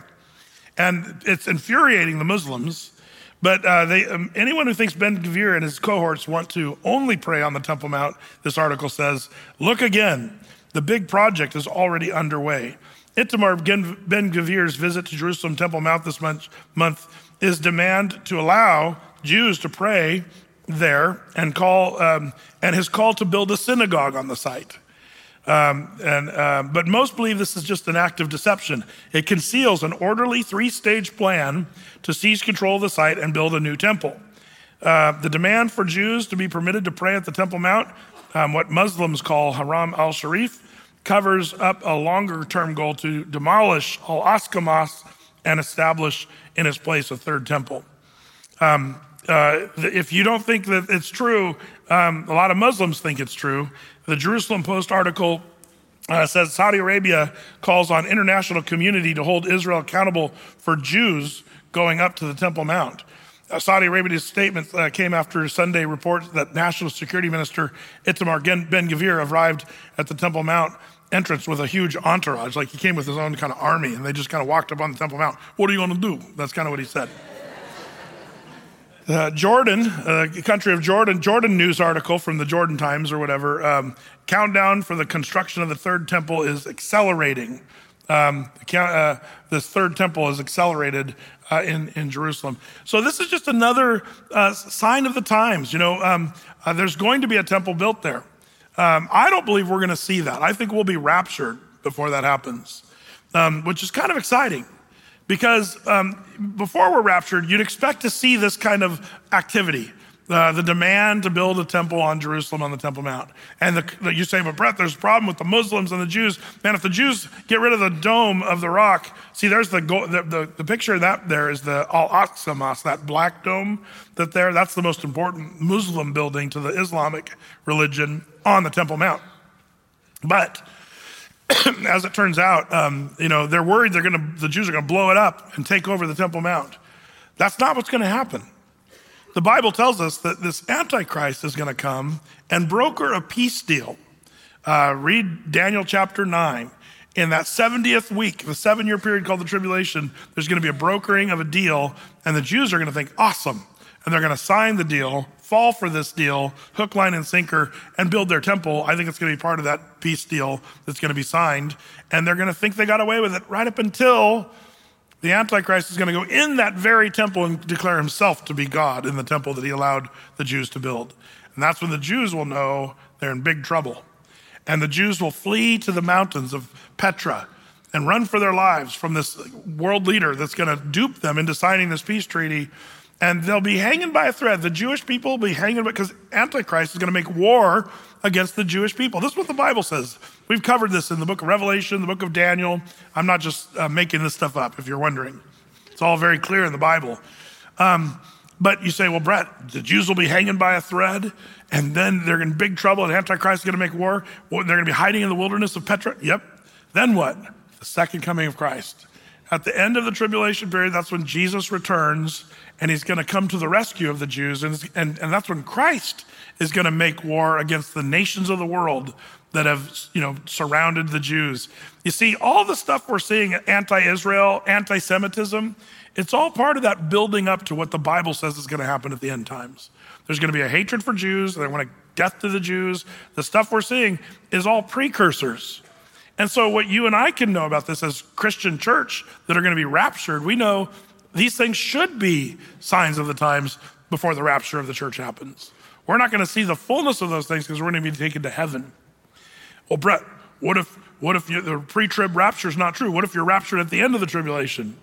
And it's infuriating the Muslims. But uh, they, um, anyone who thinks Ben Gvir and his cohorts want to only pray on the Temple Mount, this article says, look again. The big project is already underway. Itamar Ben-Gvir's visit to Jerusalem Temple Mount this month, month is demand to allow Jews to pray there and call um, and his call to build a synagogue on the site. Um, and uh, but most believe this is just an act of deception. It conceals an orderly three-stage plan to seize control of the site and build a new temple. Uh, the demand for Jews to be permitted to pray at the Temple Mount, um, what Muslims call Haram al-Sharif, covers up a longer-term goal to demolish Al-Aqsa Mosque and establish in its place a third temple. Um, uh, if you don't think that it's true, um, a lot of Muslims think it's true. The Jerusalem Post article uh, says Saudi Arabia calls on international community to hold Israel accountable for Jews going up to the Temple Mount. Uh, Saudi Arabia's statement uh, came after Sunday reports that National Security Minister Itamar Ben-Gvir arrived at the Temple Mount entrance with a huge entourage, like he came with his own kind of army, and they just kind of walked up on the Temple Mount. What are you going to do? That's kind of what he said. Uh, Jordan, uh, country of Jordan, Jordan news article from the Jordan Times or whatever, um, countdown for the construction of the third temple is accelerating. Um, uh, this third temple is accelerated uh, in, in Jerusalem. So this is just another uh, sign of the times. You know, um, uh, there's going to be a temple built there. Um, I don't believe we're going to see that. I think we'll be raptured before that happens, um, which is kind of exciting. Because um, before we're raptured, you'd expect to see this kind of activity, uh, the demand to build a temple on Jerusalem on the Temple Mount. And the, the, you say, but Brett, there's a problem with the Muslims and the Jews. Man, if the Jews get rid of the dome of the rock, see, there's the go, the, the, the picture of that there is the Al-Aqsa Mosque, that black dome that there, that's the most important Muslim building to the Islamic religion on the Temple Mount. But as it turns out, um, you know, they're worried they're going to, the Jews are going to blow it up and take over the Temple Mount. That's not what's going to happen. The Bible tells us that this Antichrist is going to come and broker a peace deal. Uh, read Daniel chapter nine. In that seventieth week, the seven-year period called the tribulation, there's going to be a brokering of a deal, and the Jews are going to think, awesome. And they're going to sign the deal, fall for this deal, hook, line, and sinker, and build their temple. I think it's going to be part of that peace deal that's going to be signed. And they're going to think they got away with it right up until the Antichrist is going to go in that very temple and declare himself to be God in the temple that he allowed the Jews to build. And that's when the Jews will know they're in big trouble. And the Jews will flee to the mountains of Petra and run for their lives from this world leader that's going to dupe them into signing this peace treaty. And they'll be hanging by a thread. The Jewish people will be hanging because Antichrist is going to make war against the Jewish people. This is what the Bible says. We've covered this in the book of Revelation, the book of Daniel. I'm not just uh, making this stuff up, if you're wondering. It's all very clear in the Bible. Um, but you say, well, Brett, the Jews will be hanging by a thread, and then they're in big trouble, and Antichrist is going to make war. Well, they're going to be hiding in the wilderness of Petra. Yep. Then what? The second coming of Christ. At the end of the tribulation period, that's when Jesus returns, and he's going to come to the rescue of the Jews. And, and, and that's when Christ is going to make war against the nations of the world that have, you know, surrounded the Jews. You see, all the stuff we're seeing, anti-Israel, anti-Semitism, it's all part of that building up to what the Bible says is going to happen at the end times. There's going to be a hatred for Jews. They want to death to the Jews. The stuff we're seeing is all precursors. And so what you and I can know about this as Christian church that are going to be raptured, we know these things should be signs of the times before the rapture of the church happens. We're not going to see the fullness of those things because we're going to be taken to heaven. Well, Brett, what if what if you, the pre-trib rapture is not true? What if you're raptured at the end of the tribulation?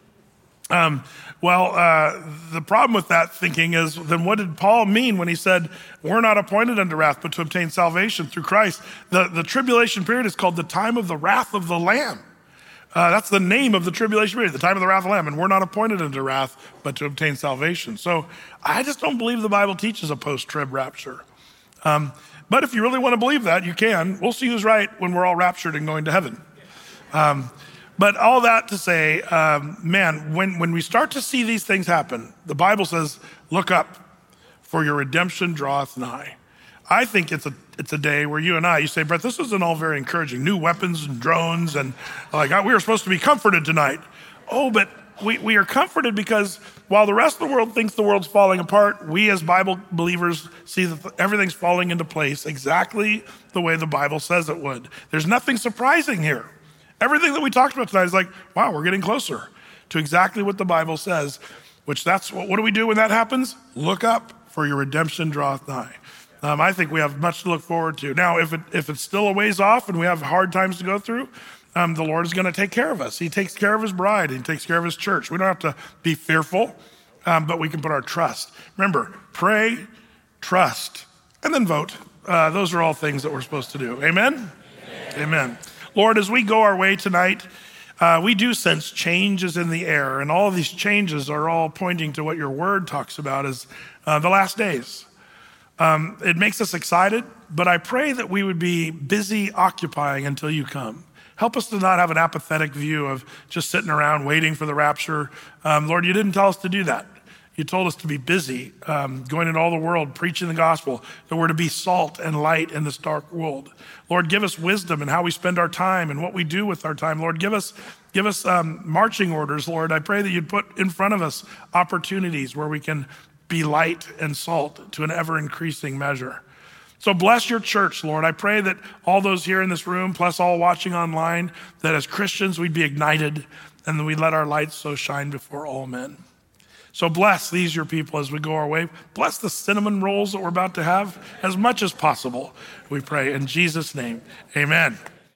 Um, well, uh, the problem with that thinking is, then what did Paul mean when he said, we're not appointed unto wrath, but to obtain salvation through Christ? The, the tribulation period is called the time of the wrath of the Lamb. Uh, that's the name of the tribulation period, the time of the wrath of the Lamb. And we're not appointed unto wrath, but to obtain salvation. So I just don't believe the Bible teaches a post-trib rapture. Um, but if you really want to believe that, you can. We'll see who's right when we're all raptured and going to heaven. Um, but all that to say, um, man, when, when we start to see these things happen, the Bible says, look up, for your redemption draweth nigh. I think it's a it's a day where you and I, you say, Brett, this isn't all very encouraging. New weapons and drones and like, we were supposed to be comforted tonight. Oh, but we, we are comforted because while the rest of the world thinks the world's falling apart, we as Bible believers see that everything's falling into place exactly the way the Bible says it would. There's nothing surprising here. Everything that we talked about tonight is like, wow, we're getting closer to exactly what the Bible says, which that's what, what do we do when that happens? Look up, for your redemption draweth nigh. Um, I think we have much to look forward to. Now, if it, if it's still a ways off and we have hard times to go through, um, the Lord is going to take care of us. He takes care of his bride. He takes care of his church. We don't have to be fearful, um, but we can put our trust. Remember, pray, trust, and then vote. Uh, those are all things that we're supposed to do. Amen? Amen. Amen. Lord, as we go our way tonight, uh, we do sense changes in the air, and all of these changes are all pointing to what your word talks about as uh, the last days. Um, it makes us excited, but I pray that we would be busy occupying until you come. Help us to not have an apathetic view of just sitting around waiting for the rapture. Um, Lord, you didn't tell us to do that. You told us to be busy, um, going into all the world, preaching the gospel, that we're to be salt and light in this dark world. Lord, give us wisdom in how we spend our time and what we do with our time. Lord, give us give us um, marching orders, Lord. I pray that you'd put in front of us opportunities where we can be light and salt to an ever-increasing measure. So bless your church, Lord. I pray that all those here in this room, plus all watching online, that as Christians we'd be ignited and that we'd let our lights so shine before all men. So bless these, your people, as we go our way. Bless the cinnamon rolls that we're about to have as much as possible, we pray. In Jesus' name, amen.